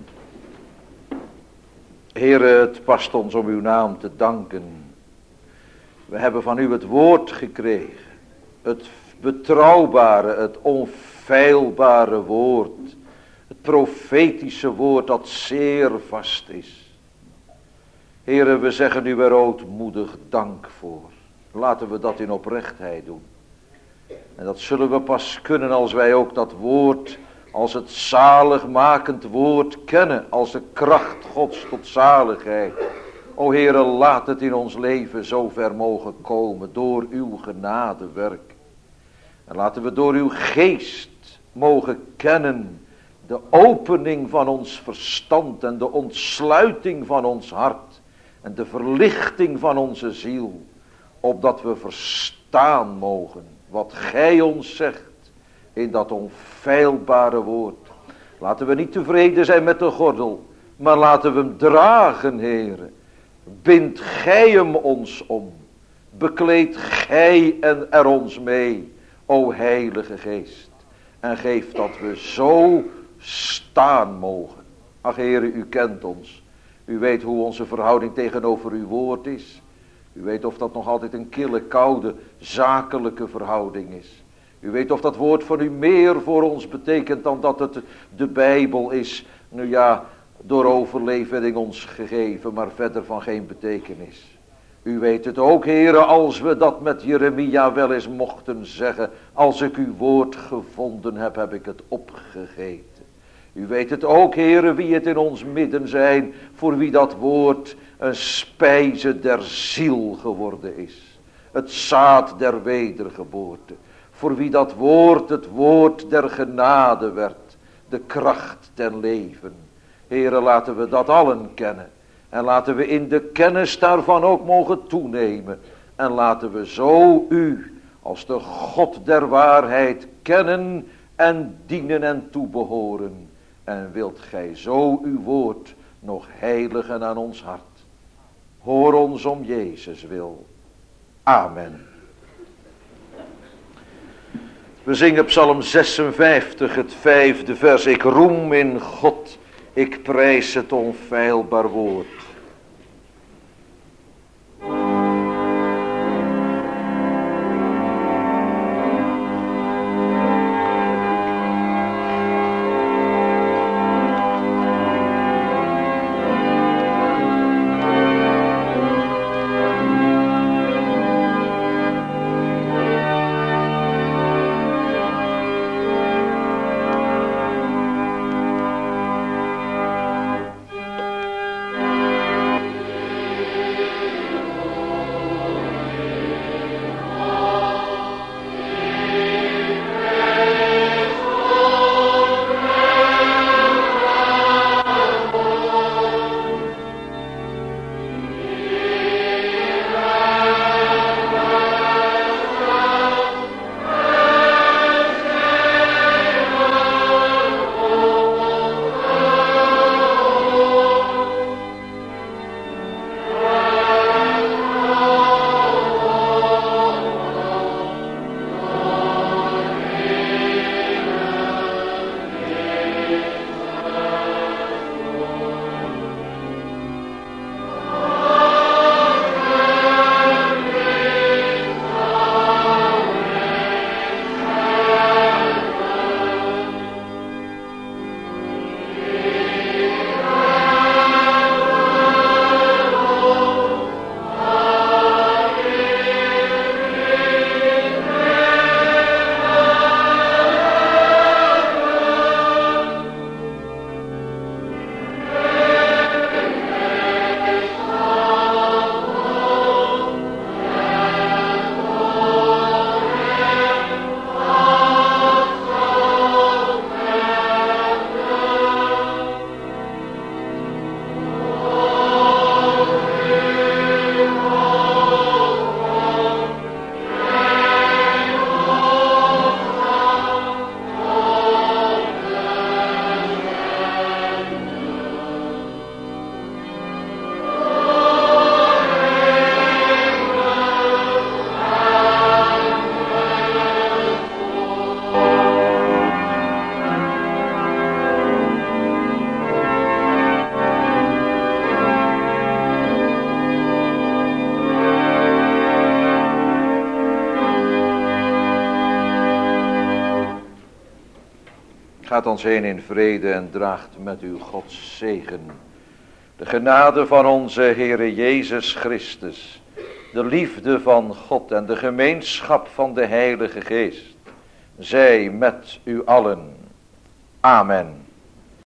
Heere, het past ons om uw naam te danken. We hebben van u het woord gekregen. Het betrouwbare, het onfeilbare woord. Het profetische woord dat zeer vast is. Heere, we zeggen u er ootmoedig dank voor. Laten we dat in oprechtheid doen. En dat zullen we pas kunnen als wij ook dat woord, als het zaligmakend woord kennen, als de kracht Gods tot zaligheid. O Heere, laat het in ons leven zo ver mogen komen door uw genadewerk. En laten we door uw geest mogen kennen de opening van ons verstand en de ontsluiting van ons hart en de verlichting van onze ziel, opdat we verstaan mogen wat gij ons zegt in dat onfeilbare woord. Laten we niet tevreden zijn met de gordel, maar laten we hem dragen, Heere. Bind gij hem ons om. Bekleed gij en er ons mee, o Heilige Geest. En geef dat we zo staan mogen Ach Heere, u kent ons. U weet hoe onze verhouding tegenover uw woord is. U weet of dat nog altijd een kille, koude, zakelijke verhouding is. U weet of dat woord van u meer voor ons betekent dan dat het de Bijbel is. Nu ja, door overlevering ons gegeven, maar verder van geen betekenis. U weet het ook, Heere, als we dat met Jeremia wel eens mochten zeggen. Als ik uw woord gevonden heb, heb ik het opgegeten. U weet het ook, Heere, wie het in ons midden zijn, voor wie dat woord een spijze der ziel geworden is. Het zaad der wedergeboorte. Voor wie dat woord het woord der genade werd, de kracht ten leven. Heere, laten we dat allen kennen. En laten we in de kennis daarvan ook mogen toenemen. En laten we zo u als de God der waarheid kennen en dienen en toebehoren. En wilt gij zo uw woord nog heiligen aan ons hart. Hoor ons om Jezus wil. Amen. We zingen Psalm zesenvijftig, het vijfde vers. Ik roem in God, ik prijs het onfeilbaar woord. Gaat ons heen in vrede en draagt met uw Gods zegen. De genade van onze Heere Jezus Christus, de liefde van God en de gemeenschap van de Heilige Geest, zij met u allen. Amen.